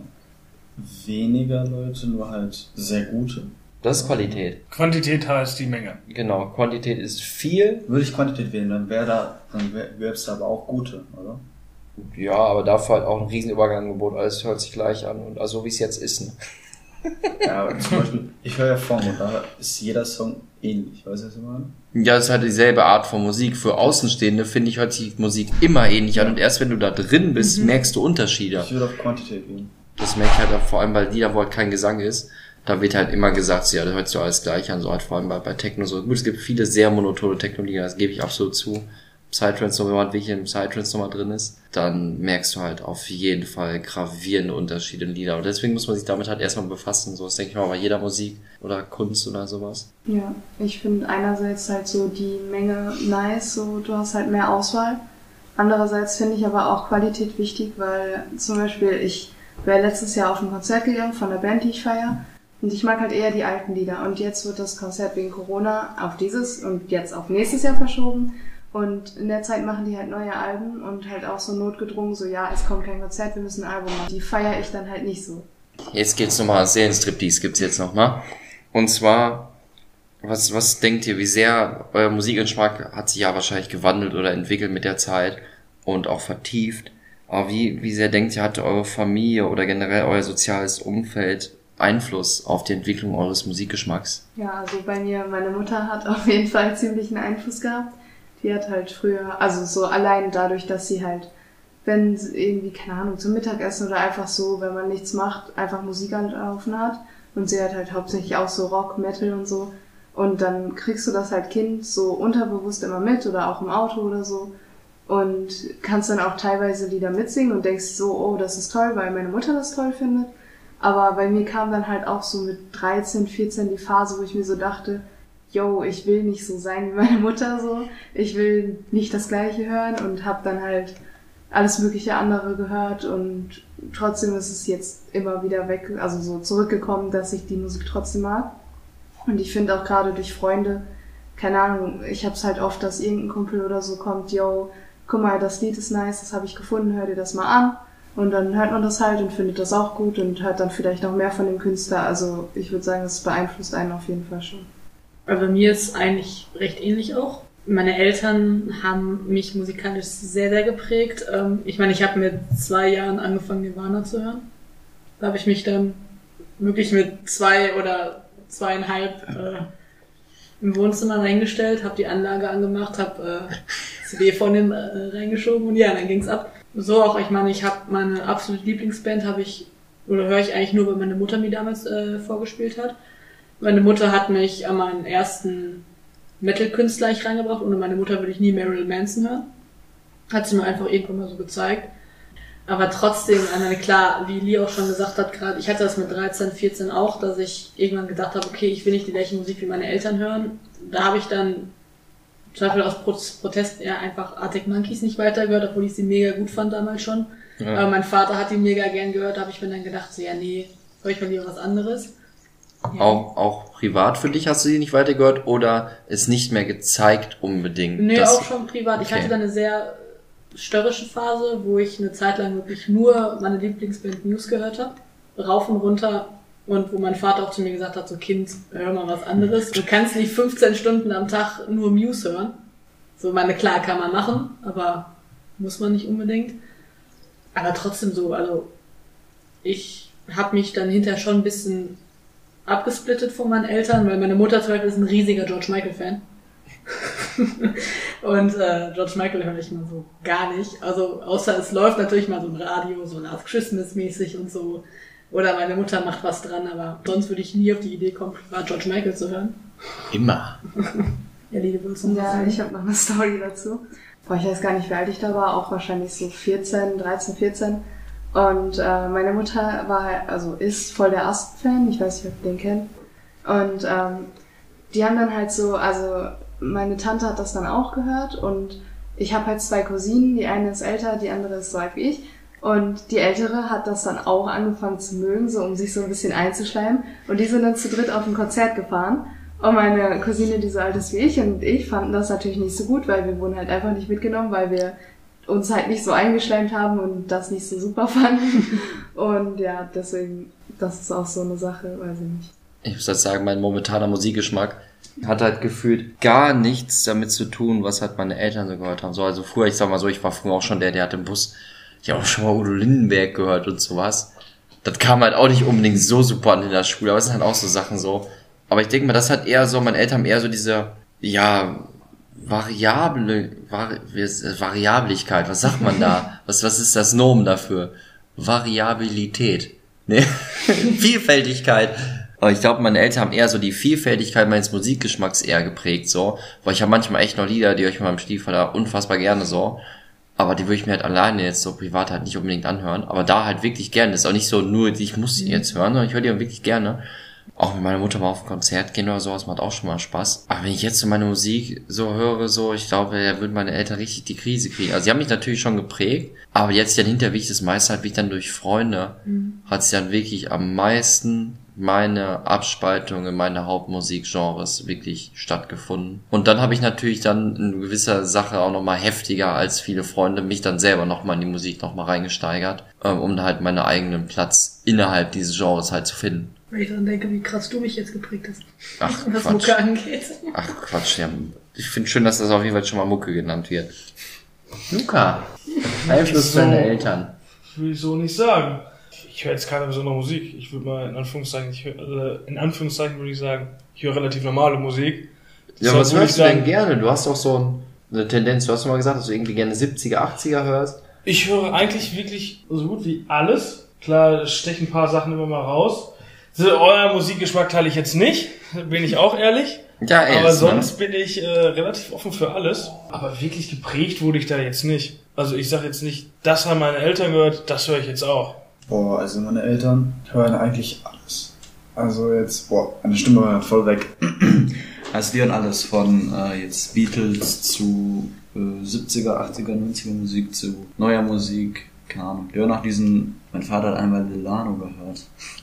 weniger Leute, nur halt sehr gute. Das ist Qualität. Quantität heißt die Menge. Genau, Quantität ist viel. Würde ich Quantität wählen, dann gäbe es aber auch gute, oder? Ja, aber dafür halt auch ein Riesenübergangangebot, alles hört sich gleich an und also wie es jetzt ist. Ne? Ja, aber zum Beispiel, ich höre ja Fong und da ist jeder Song ähnlich, weißt du, was ich meine? Ja, es ist halt dieselbe Art von Musik. Für Außenstehende, finde ich, hört sich Musik immer ähnlich an und erst wenn du da drin bist, merkst du Unterschiede. Ich würde auf Quantität gehen. Das merke ich halt auch vor allem bei Lieder, wo halt kein Gesang ist. Da wird halt immer gesagt, so, ja, da hört sich alles gleich an, so halt vor allem bei Techno so. Gut, es gibt viele sehr monotone Techno-Lieder, das gebe ich absolut zu. Psytrance, wenn man wirklich im Psytrance nochmal drin ist, dann merkst du halt auf jeden Fall gravierende Unterschiede in Lieder. Und deswegen muss man sich damit halt erstmal befassen. So, das denke ich mal bei jeder Musik oder Kunst oder sowas. Ja, ich finde einerseits halt so die Menge nice, so du hast halt mehr Auswahl. Andererseits finde ich aber auch Qualität wichtig, weil zum Beispiel ich wäre letztes Jahr auf ein Konzert gegangen von der Band, die ich feiere. Und ich mag halt eher die alten Lieder. Und jetzt wird das Konzert wegen Corona auf dieses und jetzt auf nächstes Jahr verschoben. Und in der Zeit machen die halt neue Alben und halt auch so notgedrungen, so ja, es kommt kein Konzert, wir müssen ein Album machen. Die feiere ich dann halt nicht so. Jetzt geht's nochmal, Serienstriptease gibt's jetzt nochmal. Und zwar, was denkt ihr, wie sehr euer Musikgeschmack hat sich ja wahrscheinlich gewandelt oder entwickelt mit der Zeit und auch vertieft. Aber wie sehr denkt ihr, hat eure Familie oder generell euer soziales Umfeld Einfluss auf die Entwicklung eures Musikgeschmacks? Ja, also bei mir, meine Mutter hat auf jeden Fall ziemlich einen Einfluss gehabt. Die hat halt früher, also so allein dadurch, dass sie halt, wenn sie irgendwie, keine Ahnung, zum Mittagessen oder einfach so, wenn man nichts macht, einfach Musik laufen hat. Und sie hat halt hauptsächlich auch so Rock, Metal und so. Und dann kriegst du das halt Kind so unterbewusst immer mit oder auch im Auto oder so. Und kannst dann auch teilweise Lieder mitsingen und denkst so, oh, das ist toll, weil meine Mutter das toll findet. Aber bei mir kam dann halt auch so mit 13, 14 die Phase, wo ich mir so dachte, yo, ich will nicht so sein wie meine Mutter so. Ich will nicht das Gleiche hören und habe dann halt alles mögliche andere gehört und trotzdem ist es jetzt immer wieder weg, also so zurückgekommen, dass ich die Musik trotzdem mag. Und ich finde auch gerade durch Freunde, keine Ahnung, ich hab's halt oft, dass irgendein Kumpel oder so kommt, yo, guck mal, das Lied ist nice, das habe ich gefunden, hör dir das mal an. Und dann hört man das halt und findet das auch gut und hört dann vielleicht noch mehr von dem Künstler. Also ich würde sagen, es beeinflusst einen auf jeden Fall schon. Bei mir ist eigentlich recht ähnlich auch. Meine Eltern haben mich musikalisch sehr, sehr geprägt. Ich meine, ich habe mit 2 Jahren angefangen, Nirvana zu hören. Da habe ich mich dann wirklich mit 2 oder 2,5 im Wohnzimmer reingestellt, habe die Anlage angemacht, habe CD von dem reingeschoben und ja, dann ging's ab. So auch, ich meine, ich habe meine absolute Lieblingsband höre ich eigentlich nur, weil meine Mutter mir damals vorgespielt hat. Meine Mutter hat mich an meinen ersten Metal-Künstler reingebracht. Ohne meine Mutter würde ich nie Marilyn Manson hören. Hat sie mir einfach irgendwann mal so gezeigt. Aber trotzdem, klar, wie Lee auch schon gesagt hat gerade, ich hatte das mit 13, 14 auch, dass ich irgendwann gedacht habe, okay, ich will nicht die gleiche Musik wie meine Eltern hören. Da habe ich dann zum Beispiel aus Protest einfach Arctic Monkeys nicht weitergehört, obwohl ich sie mega gut fand damals schon. Ja. Aber mein Vater hat die mega gern gehört, da habe ich mir dann gedacht, so ja nee, höre ich mal lieber was anderes. Ja. Auch privat für dich hast du die nicht weitergehört oder ist nicht mehr gezeigt unbedingt? Nee, auch schon privat. Okay. Ich hatte dann eine sehr störrische Phase, wo ich eine Zeit lang wirklich nur meine Lieblingsband Muse gehört habe. Rauf und runter. Und wo mein Vater auch zu mir gesagt hat, so Kind, hör mal was anderes. Du kannst nicht 15 Stunden am Tag nur Muse hören. So, klar kann man machen, aber muss man nicht unbedingt. Aber trotzdem so, also ich habe mich dann hinterher schon ein bisschen abgesplittet von meinen Eltern, weil meine Mutter zum Beispiel ist ein riesiger George Michael-Fan. Und George Michael höre ich mal so gar nicht. Also außer es läuft natürlich mal so im Radio, so Last Christmas mäßig und so. Oder meine Mutter macht was dran, aber sonst würde ich nie auf die Idee kommen, privat George Michael zu hören. Immer. Ja, Liebe, willst du noch was sagen? Ich habe noch eine Story dazu. Ich weiß gar nicht, wie alt ich da war, auch wahrscheinlich so 13, 14. Und meine Mutter ist voll der Aspen-Fan, ich weiß nicht, ob ihr den kennt. Und die haben dann halt so, also meine Tante hat das dann auch gehört und ich habe halt 2 Cousinen, die eine ist älter, die andere ist so alt wie ich. Und die Ältere hat das dann auch angefangen zu mögen, so um sich so ein bisschen einzuschleimen. Und die sind dann zu dritt auf ein Konzert gefahren. Und meine Cousine, die so alt ist wie ich und ich, fanden das natürlich nicht so gut, weil wir wurden halt einfach nicht mitgenommen, weil wir uns halt nicht so eingeschleimt haben und das nicht so super fanden. Und ja, deswegen, das ist auch so eine Sache, weiß ich nicht. Ich muss halt sagen, mein momentaner Musikgeschmack hat halt gefühlt gar nichts damit zu tun, was halt meine Eltern so gehört haben. So, also früher, ich sag mal so, ich war früher auch schon der hat im Bus, ich habe auch schon mal Udo Lindenberg gehört und sowas. Das kam halt auch nicht unbedingt so super an in der Schule, aber es sind halt auch so Sachen so. Aber ich denke mal, das hat eher so, meine Eltern haben eher so diese, ja, Variabligkeit, was sagt man da? Was ist das Nomen dafür? Variabilität. Ne? Vielfältigkeit. Aber ich glaube, meine Eltern haben eher so die Vielfältigkeit meines Musikgeschmacks eher geprägt, so. Weil ich habe manchmal echt noch Lieder, die höre ich mit meinem Stiefvater unfassbar gerne so. Aber die würde ich mir halt alleine jetzt so privat halt nicht unbedingt anhören. Aber da halt wirklich gerne. Das ist auch nicht so nur, ich muss die jetzt hören, sondern ich höre die auch wirklich gerne. Auch mit meiner Mutter mal auf ein Konzert gehen oder sowas macht auch schon mal Spaß. Aber wenn ich jetzt so meine Musik so höre, so, ich glaube, da würden meine Eltern richtig die Krise kriegen. Also sie haben mich natürlich schon geprägt, aber jetzt dann hinterher, wie ich das meiste halt, wie ich dann durch Freunde, hat sich dann wirklich am meisten meine Abspaltung in meine Hauptmusikgenres wirklich stattgefunden. Und dann habe ich natürlich dann in gewisser Sache auch nochmal heftiger als viele Freunde mich dann selber nochmal in die Musik nochmal reingesteigert, um halt meinen eigenen Platz innerhalb dieses Genres halt zu finden. Wenn ich daran denke, wie krass du mich jetzt geprägt hast. Ach, was Quatsch. Mucke angeht. Ach Quatsch, ja. Ich finde schön, dass das auf jeden Fall schon mal Mucke genannt wird. Luca, Einfluss So. deiner Eltern. Will ich so nicht sagen. Ich höre jetzt keine besondere Musik. Ich würde mal in Anführungszeichen würde ich sagen, ich höre relativ normale Musik. Ja, Deshalb was würde hörst ich du denn sagen, gerne? Du hast doch so eine Tendenz, du hast doch mal gesagt, dass du irgendwie gerne 70er, 80er hörst. Ich höre eigentlich wirklich so gut wie alles. Klar, es stechen ein paar Sachen immer mal raus. So, euer Musikgeschmack teile ich jetzt nicht, bin ich auch ehrlich. Ja, Aber sonst bin ich relativ offen für alles. Aber wirklich geprägt wurde ich da jetzt nicht. Also ich sage jetzt nicht, das haben meine Eltern gehört, das höre ich jetzt auch. Boah, also meine Eltern hören eigentlich alles. Also jetzt, meine Stimme war voll weg. Also die hören alles von jetzt Beatles zu 70er, 80er, 90er Musik zu neuer Musik. Keine Ahnung. Die hören auch mein Vater hat einmal Delano gehört.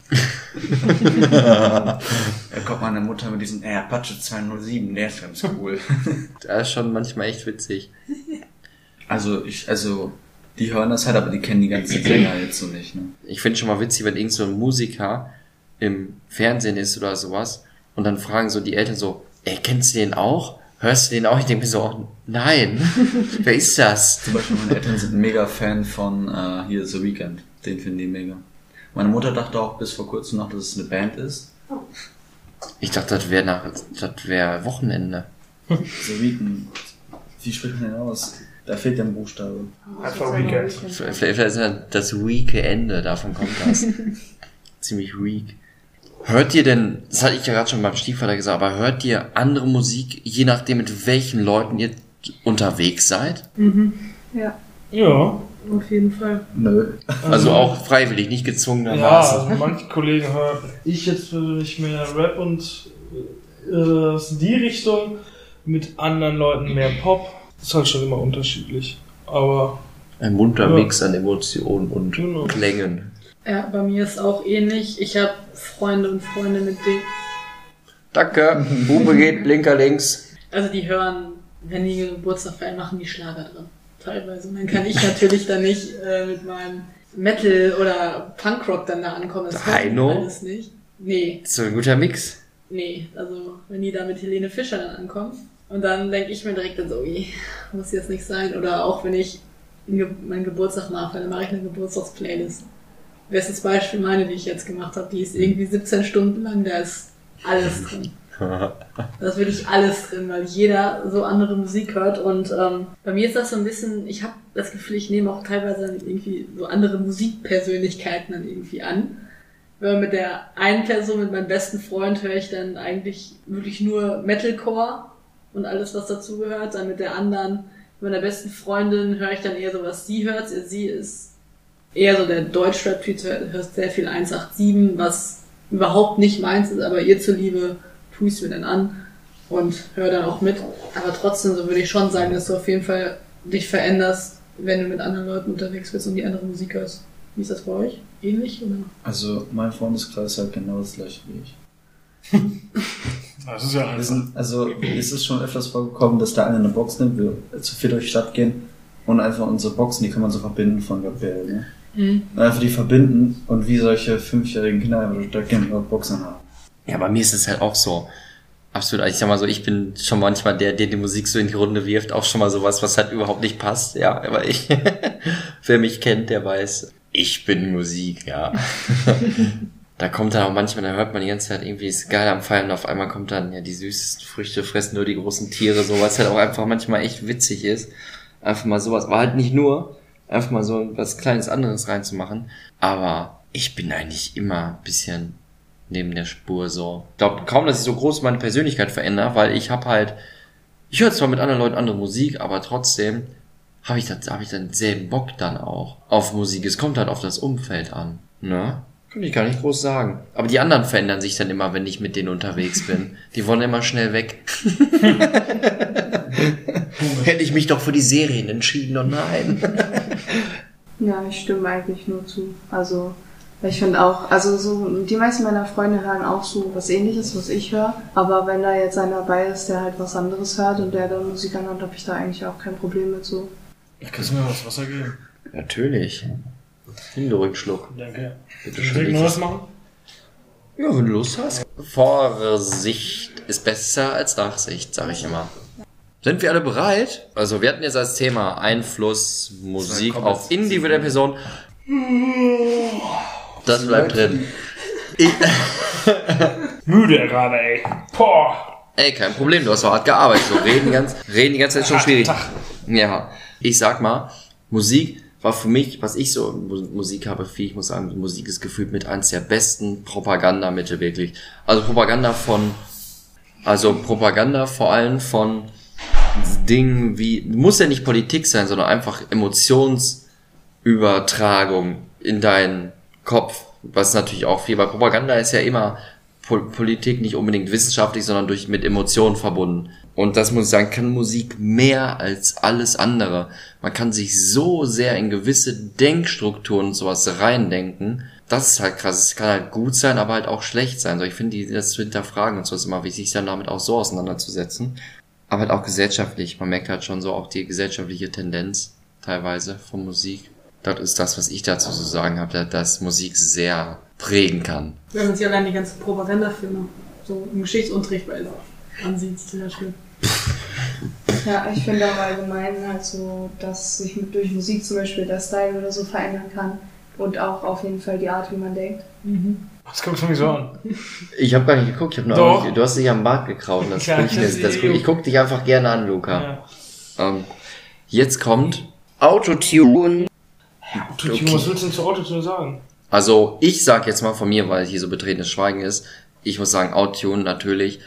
Da kommt meine Mutter mit diesem Apache 207, der ist ganz cool. Das ist schon manchmal echt witzig. Also die hören das halt, aber die kennen die ganzen Sänger jetzt so nicht, ne? Ich finde schon mal witzig, wenn irgend so ein Musiker im Fernsehen ist oder sowas und dann fragen so die Eltern so, kennst du den auch? Hörst du den auch? Ich denke mir so, oh, nein, wer ist das? Zum Beispiel meine Eltern sind ein mega Fan von hier The Weeknd. Den finden die mega. Meine Mutter dachte auch bis vor kurzem noch, dass es eine Band ist. Ich dachte, das wäre Wochenende. The Weeknd. Wie spricht man denn aus? Da fehlt ja ein Buchstabe. Einfach Weekend. Vielleicht ist das weake Ende, davon kommt das. Ziemlich weak. Hört ihr denn, das hatte ich ja gerade schon beim Stiefvater gesagt, aber hört ihr andere Musik, je nachdem mit welchen Leuten ihr unterwegs seid? Ja. Ja. Auf jeden Fall. Nö. Also auch freiwillig, nicht gezwungenermaßen. Ja, also manche Kollegen hören ich jetzt persönlich mehr Rap und die Richtung, mit anderen Leuten mehr Pop. Das ist halt schon immer unterschiedlich. Aber Ein bunter Ja. Mix an Emotionen und Genau. Klängen. Ja, bei mir ist auch ähnlich. Ich habe Freunde und Freunde, mit denen... Danke. Bube geht, Blinker links. Also die hören, wenn die Geburtstag feiern, machen die Schlager drin. Teilweise. Und dann kann ich natürlich dann nicht mit meinem Metal oder Punkrock dann da ankommen. Das hört Heino? alles nicht. Nee, So ein guter Mix. nee. Also wenn die da mit Helene Fischer dann ankommen. Und dann denke ich mir direkt dann so, muss jetzt nicht sein. Oder auch wenn ich meinen Geburtstag nachfeiere, dann mache ich eine Geburtstagsplaylist. Bestes Beispiel meine, die ich jetzt gemacht habe, die ist irgendwie 17 Stunden lang, da ist alles drin. Da ist wirklich alles drin, weil jeder so andere Musik hört und bei mir ist das so ein bisschen, ich habe das Gefühl, ich nehme auch teilweise dann irgendwie so andere Musikpersönlichkeiten dann irgendwie an. Weil mit der einen Person, mit meinem besten Freund, höre ich dann eigentlich wirklich nur Metalcore und alles, was dazugehört. Dann mit der anderen, mit meiner besten Freundin, höre ich dann eher so, was sie hört. Sie ist eher so der Deutschrap-Typ, du hörst sehr viel 187, was überhaupt nicht meins ist, aber ihr zuliebe tue ich es mir dann an und höre dann auch mit. Aber trotzdem, so würde ich schon sagen, dass du auf jeden Fall dich veränderst, wenn du mit anderen Leuten unterwegs bist und die andere Musik hörst. Wie ist das bei euch? Ähnlich, oder? Also, mein Freundeskreis ist halt genau das gleiche wie ich. Das ist ja einfach. Also, es ist schon öfters vorgekommen, dass der eine eine Box nimmt, wir zu viel durch die Stadt gehen und einfach unsere Boxen, die kann man so verbinden von Gabriel, ne? Und einfach die verbinden und wie solche 5-jährigen Kinder einfach durch die Stadt gehen und Boxen haben. Ja, bei mir ist es halt auch so. Absolut. Ich sag mal so, ich bin schon manchmal der die Musik so in die Runde wirft, auch schon mal sowas, was halt überhaupt nicht passt. Ja, aber wer mich kennt, der weiß, ich bin Musik, ja. Da kommt dann auch manchmal, da hört man die ganze Zeit irgendwie, ist geil am Feiern und auf einmal kommt dann, ja, die süßesten Früchte fressen nur die großen Tiere, so, was halt auch einfach manchmal echt witzig ist. Einfach mal sowas, war halt nicht nur, einfach mal so was Kleines anderes reinzumachen. Aber ich bin eigentlich immer ein bisschen neben der Spur so. Ich glaube kaum, dass ich so groß meine Persönlichkeit verändere, weil ich höre zwar mit anderen Leuten andere Musik, aber trotzdem habe ich dann denselben Bock dann auch auf Musik. Es kommt halt auf das Umfeld an, ne? Kann ich gar nicht groß sagen. Aber die anderen verändern sich dann immer, wenn ich mit denen unterwegs bin. Die wollen immer schnell weg. Hätte ich mich doch für die Serien entschieden, und nein. Ja, ich stimme eigentlich nur zu. Also, ich finde auch, also so, die meisten meiner Freunde hören auch so was Ähnliches, was ich höre. Aber wenn da jetzt einer dabei ist, der halt was anderes hört und der dann Musik anhört, habe ich da eigentlich auch kein Problem mit so. Kannst du mir was Wasser geben? Natürlich. Nimm einen Schluck. Danke. Bitte Soll ich noch was machen? Ja, wenn du Lust hast. Vorsicht ist besser als Nachsicht, sage ich immer. Sind wir alle bereit? Also wir hatten jetzt als Thema Einfluss Musik auf individuelle Personen. Das bleibt drin. Müde gerade, ey. Boah. Ey, kein Problem, du hast doch hart gearbeitet. So reden die ganze Zeit ist schon schwierig. Ja, ich sag mal, Musik war für mich, was ich so Musik habe, ich muss sagen, Musik ist gefühlt mit eins der besten Propagandamittel wirklich. Also Propaganda vor allem von Dingen wie, muss ja nicht Politik sein, sondern einfach Emotionsübertragung in deinen Kopf, was natürlich auch viel, weil Propaganda ist ja immer Politik nicht unbedingt wissenschaftlich, sondern mit Emotionen verbunden. Und das muss ich sagen, kann Musik mehr als alles andere. Man kann sich so sehr in gewisse Denkstrukturen und sowas reindenken. Das ist halt krass. Es kann halt gut sein, aber halt auch schlecht sein. So, ich finde, das zu hinterfragen und so ist immer wichtig, sich dann damit auch so auseinanderzusetzen. Aber halt auch gesellschaftlich. Man merkt halt schon so auch die gesellschaftliche Tendenz teilweise von Musik. Das ist das, was ich dazu zu sagen habe, dass Musik sehr prägen kann. Wenn man sich allein die ganzen Propagandafilme so im Geschichtsunterricht ansieht zum Beispiel. Ja, ich finde auch allgemein halt so, dass sich durch Musik zum Beispiel der Style oder so verändern kann und auch auf jeden Fall die Art, wie man denkt. Das guckst du mich so an. Ich habe gar nicht geguckt, du hast dich am Bart gekraut. Ich guck dich einfach gerne an, Luca. Ja. Jetzt kommt Autotune. Autotune, was willst du denn zu Autotune sagen? Also, ich sag jetzt mal von mir, weil hier so betretenes Schweigen ist, ich muss sagen, Autotune natürlich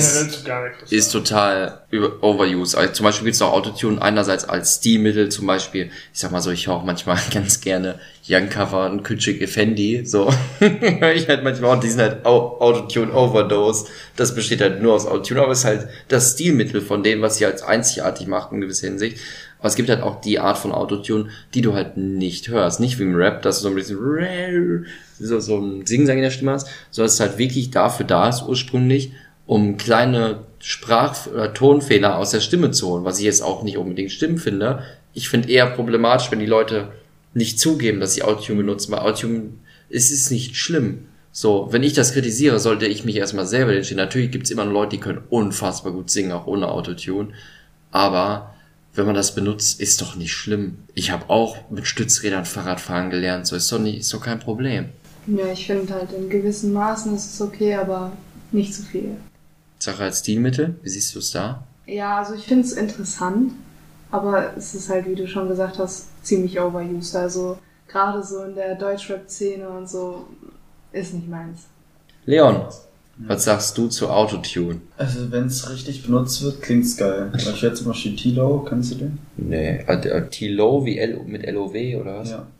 ist total overused. Also zum Beispiel gibt's auch Autotune einerseits als Stilmittel, zum Beispiel, ich sag mal so, ich höre auch manchmal ganz gerne Young Cover und Küçük Efendi, so. Ich halt manchmal auch, die sind halt Autotune Overdose. Das besteht halt nur aus Autotune, aber es ist halt das Stilmittel von dem, was sie als einzigartig macht in gewisser Hinsicht. Aber es gibt halt auch die Art von Autotune, die du halt nicht hörst. Nicht wie im Rap, dass du so ein bisschen so ein Singsang in der Stimme hast, sondern es ist halt wirklich dafür da ist ursprünglich, um kleine oder Tonfehler aus der Stimme zu holen, was ich jetzt auch nicht unbedingt schlimm finde. Ich finde eher problematisch, wenn die Leute nicht zugeben, dass sie Autotune benutzen, weil Autotune, es ist nicht schlimm. So, wenn ich das kritisiere, sollte ich mich erstmal selber entstehen. Natürlich gibt's immer Leute, die können unfassbar gut singen, auch ohne Autotune, aber wenn man das benutzt, ist doch nicht schlimm. Ich habe auch mit Stützrädern Fahrradfahren gelernt, so ist doch kein Problem. Ja, ich finde halt in gewissen Maßen ist es okay, aber nicht zu viel. Sache als Stilmittel, wie siehst du es da? Ja, also ich finde es interessant, aber es ist halt, wie du schon gesagt hast, ziemlich overused. Also gerade so in der Deutschrap-Szene und so ist nicht meins. Leon, was sagst du zu Autotune? Also wenn es richtig benutzt wird, klingt's geil. Weil ich jetzt zum Beispiel T-Low, kennst du den? Nee, T-Low wie mit L-O-W oder was? Ja.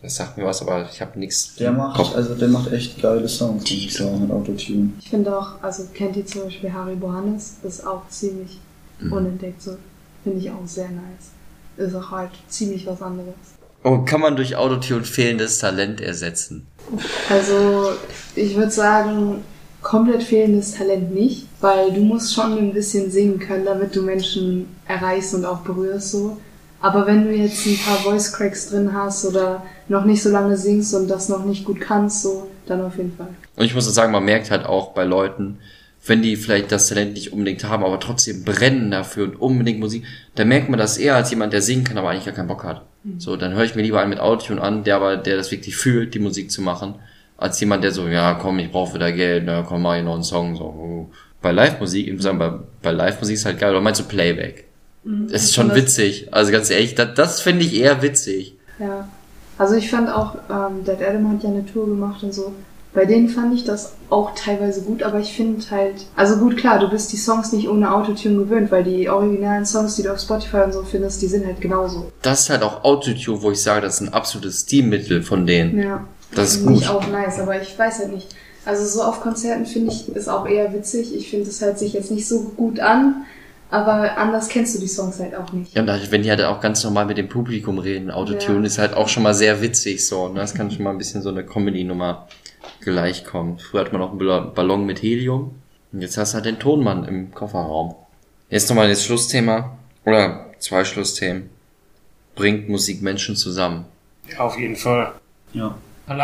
Das sagt mir was, aber ich habe nichts. Der macht echt geile Songs, muss ich sagen, mit Autotune. Ich finde auch, also kennt ihr zum Beispiel Haribo Hannes? Ist auch ziemlich unentdeckt, so. Finde ich auch sehr nice. Ist auch halt ziemlich was anderes. Oh, kann man durch Autotune fehlendes Talent ersetzen? Also, ich würde sagen, komplett fehlendes Talent nicht, weil du musst schon ein bisschen singen können, damit du Menschen erreichst und auch berührst, so. Aber wenn du jetzt ein paar Voice Cracks drin hast oder noch nicht so lange singst und das noch nicht gut kannst, so, dann auf jeden Fall. Und ich muss sagen, man merkt halt auch bei Leuten, wenn die vielleicht das Talent nicht unbedingt haben, aber trotzdem brennen dafür und unbedingt Musik, dann merkt man das eher als jemand, der singen kann, aber eigentlich gar keinen Bock hat. So, dann höre ich mir lieber einen mit Autotune an, der das wirklich fühlt, die Musik zu machen, als jemand, der so, ja komm, ich brauche wieder Geld, na komm, mach ich noch einen Song, so. Bei Live-Musik, ich muss sagen, bei Live-Musik ist halt geil, oder meinst du Playback? Das ist schon witzig, also ganz ehrlich, das finde ich eher witzig. Ja, also ich fand auch, Dead Adam hat ja eine Tour gemacht und so, bei denen fand ich das auch teilweise gut, aber ich finde halt, also gut, klar, du bist die Songs nicht ohne Autotune gewöhnt, weil die originalen Songs, die du auf Spotify und so findest, die sind halt genauso. Das ist halt auch Autotune, wo ich sage, das ist ein absolutes Stilmittel von denen. Ja, das ist finde gut. ich auch nice, aber ich weiß halt nicht. Also so auf Konzerten finde ich ist auch eher witzig. Ich finde, es hört sich jetzt nicht so gut an, aber anders kennst du die Songs halt auch nicht. Ja, und wenn die halt auch ganz normal mit dem Publikum reden, Autotune ist halt auch schon mal sehr witzig so, ne? Das kann schon mal ein bisschen so eine Comedy-Nummer gleichkommen. Früher hat man auch einen Ballon mit Helium und jetzt hast du halt den Tonmann im Kofferraum. Jetzt nochmal das Schlussthema, oder 2 Schlussthemen. Bringt Musik Menschen zusammen? Ja, auf jeden Fall. Ja.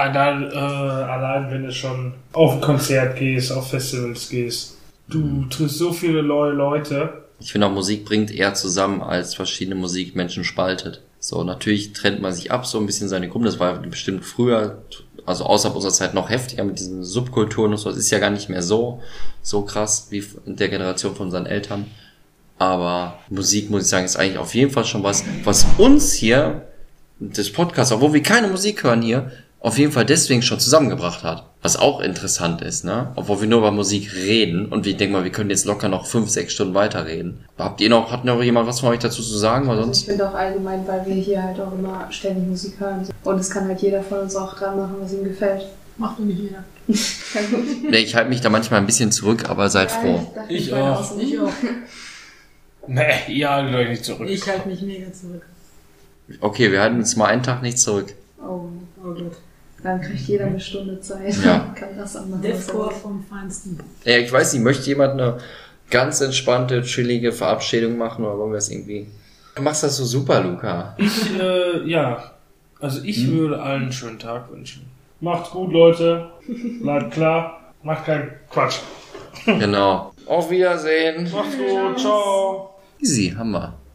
Allein wenn du schon auf ein Konzert gehst, auf Festivals gehst, du triffst so viele neue Leute. Ich finde auch, Musik bringt eher zusammen, als verschiedene Musik Menschen spaltet. So, natürlich trennt man sich ab, so ein bisschen seine Gruppen. Das war bestimmt früher, also außerhalb unserer Zeit noch heftiger mit diesen Subkulturen und so. Das ist ja gar nicht mehr so krass wie in der Generation von unseren Eltern. Aber Musik, muss ich sagen, ist eigentlich auf jeden Fall schon was uns hier, das Podcast, obwohl wir keine Musik hören hier, auf jeden Fall deswegen schon zusammengebracht hat. Was auch interessant ist, ne? Obwohl wir nur über Musik reden und ich denke mal, wir können jetzt locker noch 5-6 Stunden weiterreden. Hat noch jemand was von euch dazu zu sagen? Weil sonst Ich finde auch allgemein, weil wir hier halt auch immer ständig Musik hören. Und es kann halt jeder von uns auch dran machen, was ihm gefällt. Macht nur nicht jeder. Nee, ich halte mich da manchmal ein bisschen zurück, aber seid froh. Ich auch. Ich auch. Nee, ihr haltet euch nicht zurück. Ich halte mich mega zurück. Okay, wir halten uns mal einen Tag nicht zurück. Oh gut. Dann kriegt jeder eine Stunde Zeit. Ja. Kann das anmachen. Deathcore vom Feinsten. Ja, ich weiß nicht, möchte jemand eine ganz entspannte, chillige Verabschiedung machen oder wollen wir es irgendwie... Du machst das so super, Luca. Ich würde allen einen schönen Tag wünschen. Macht's gut, Leute. Bleibt klar. Macht keinen Quatsch. Genau. Auf Wiedersehen. Macht's gut. Ciao. Easy, Hammer.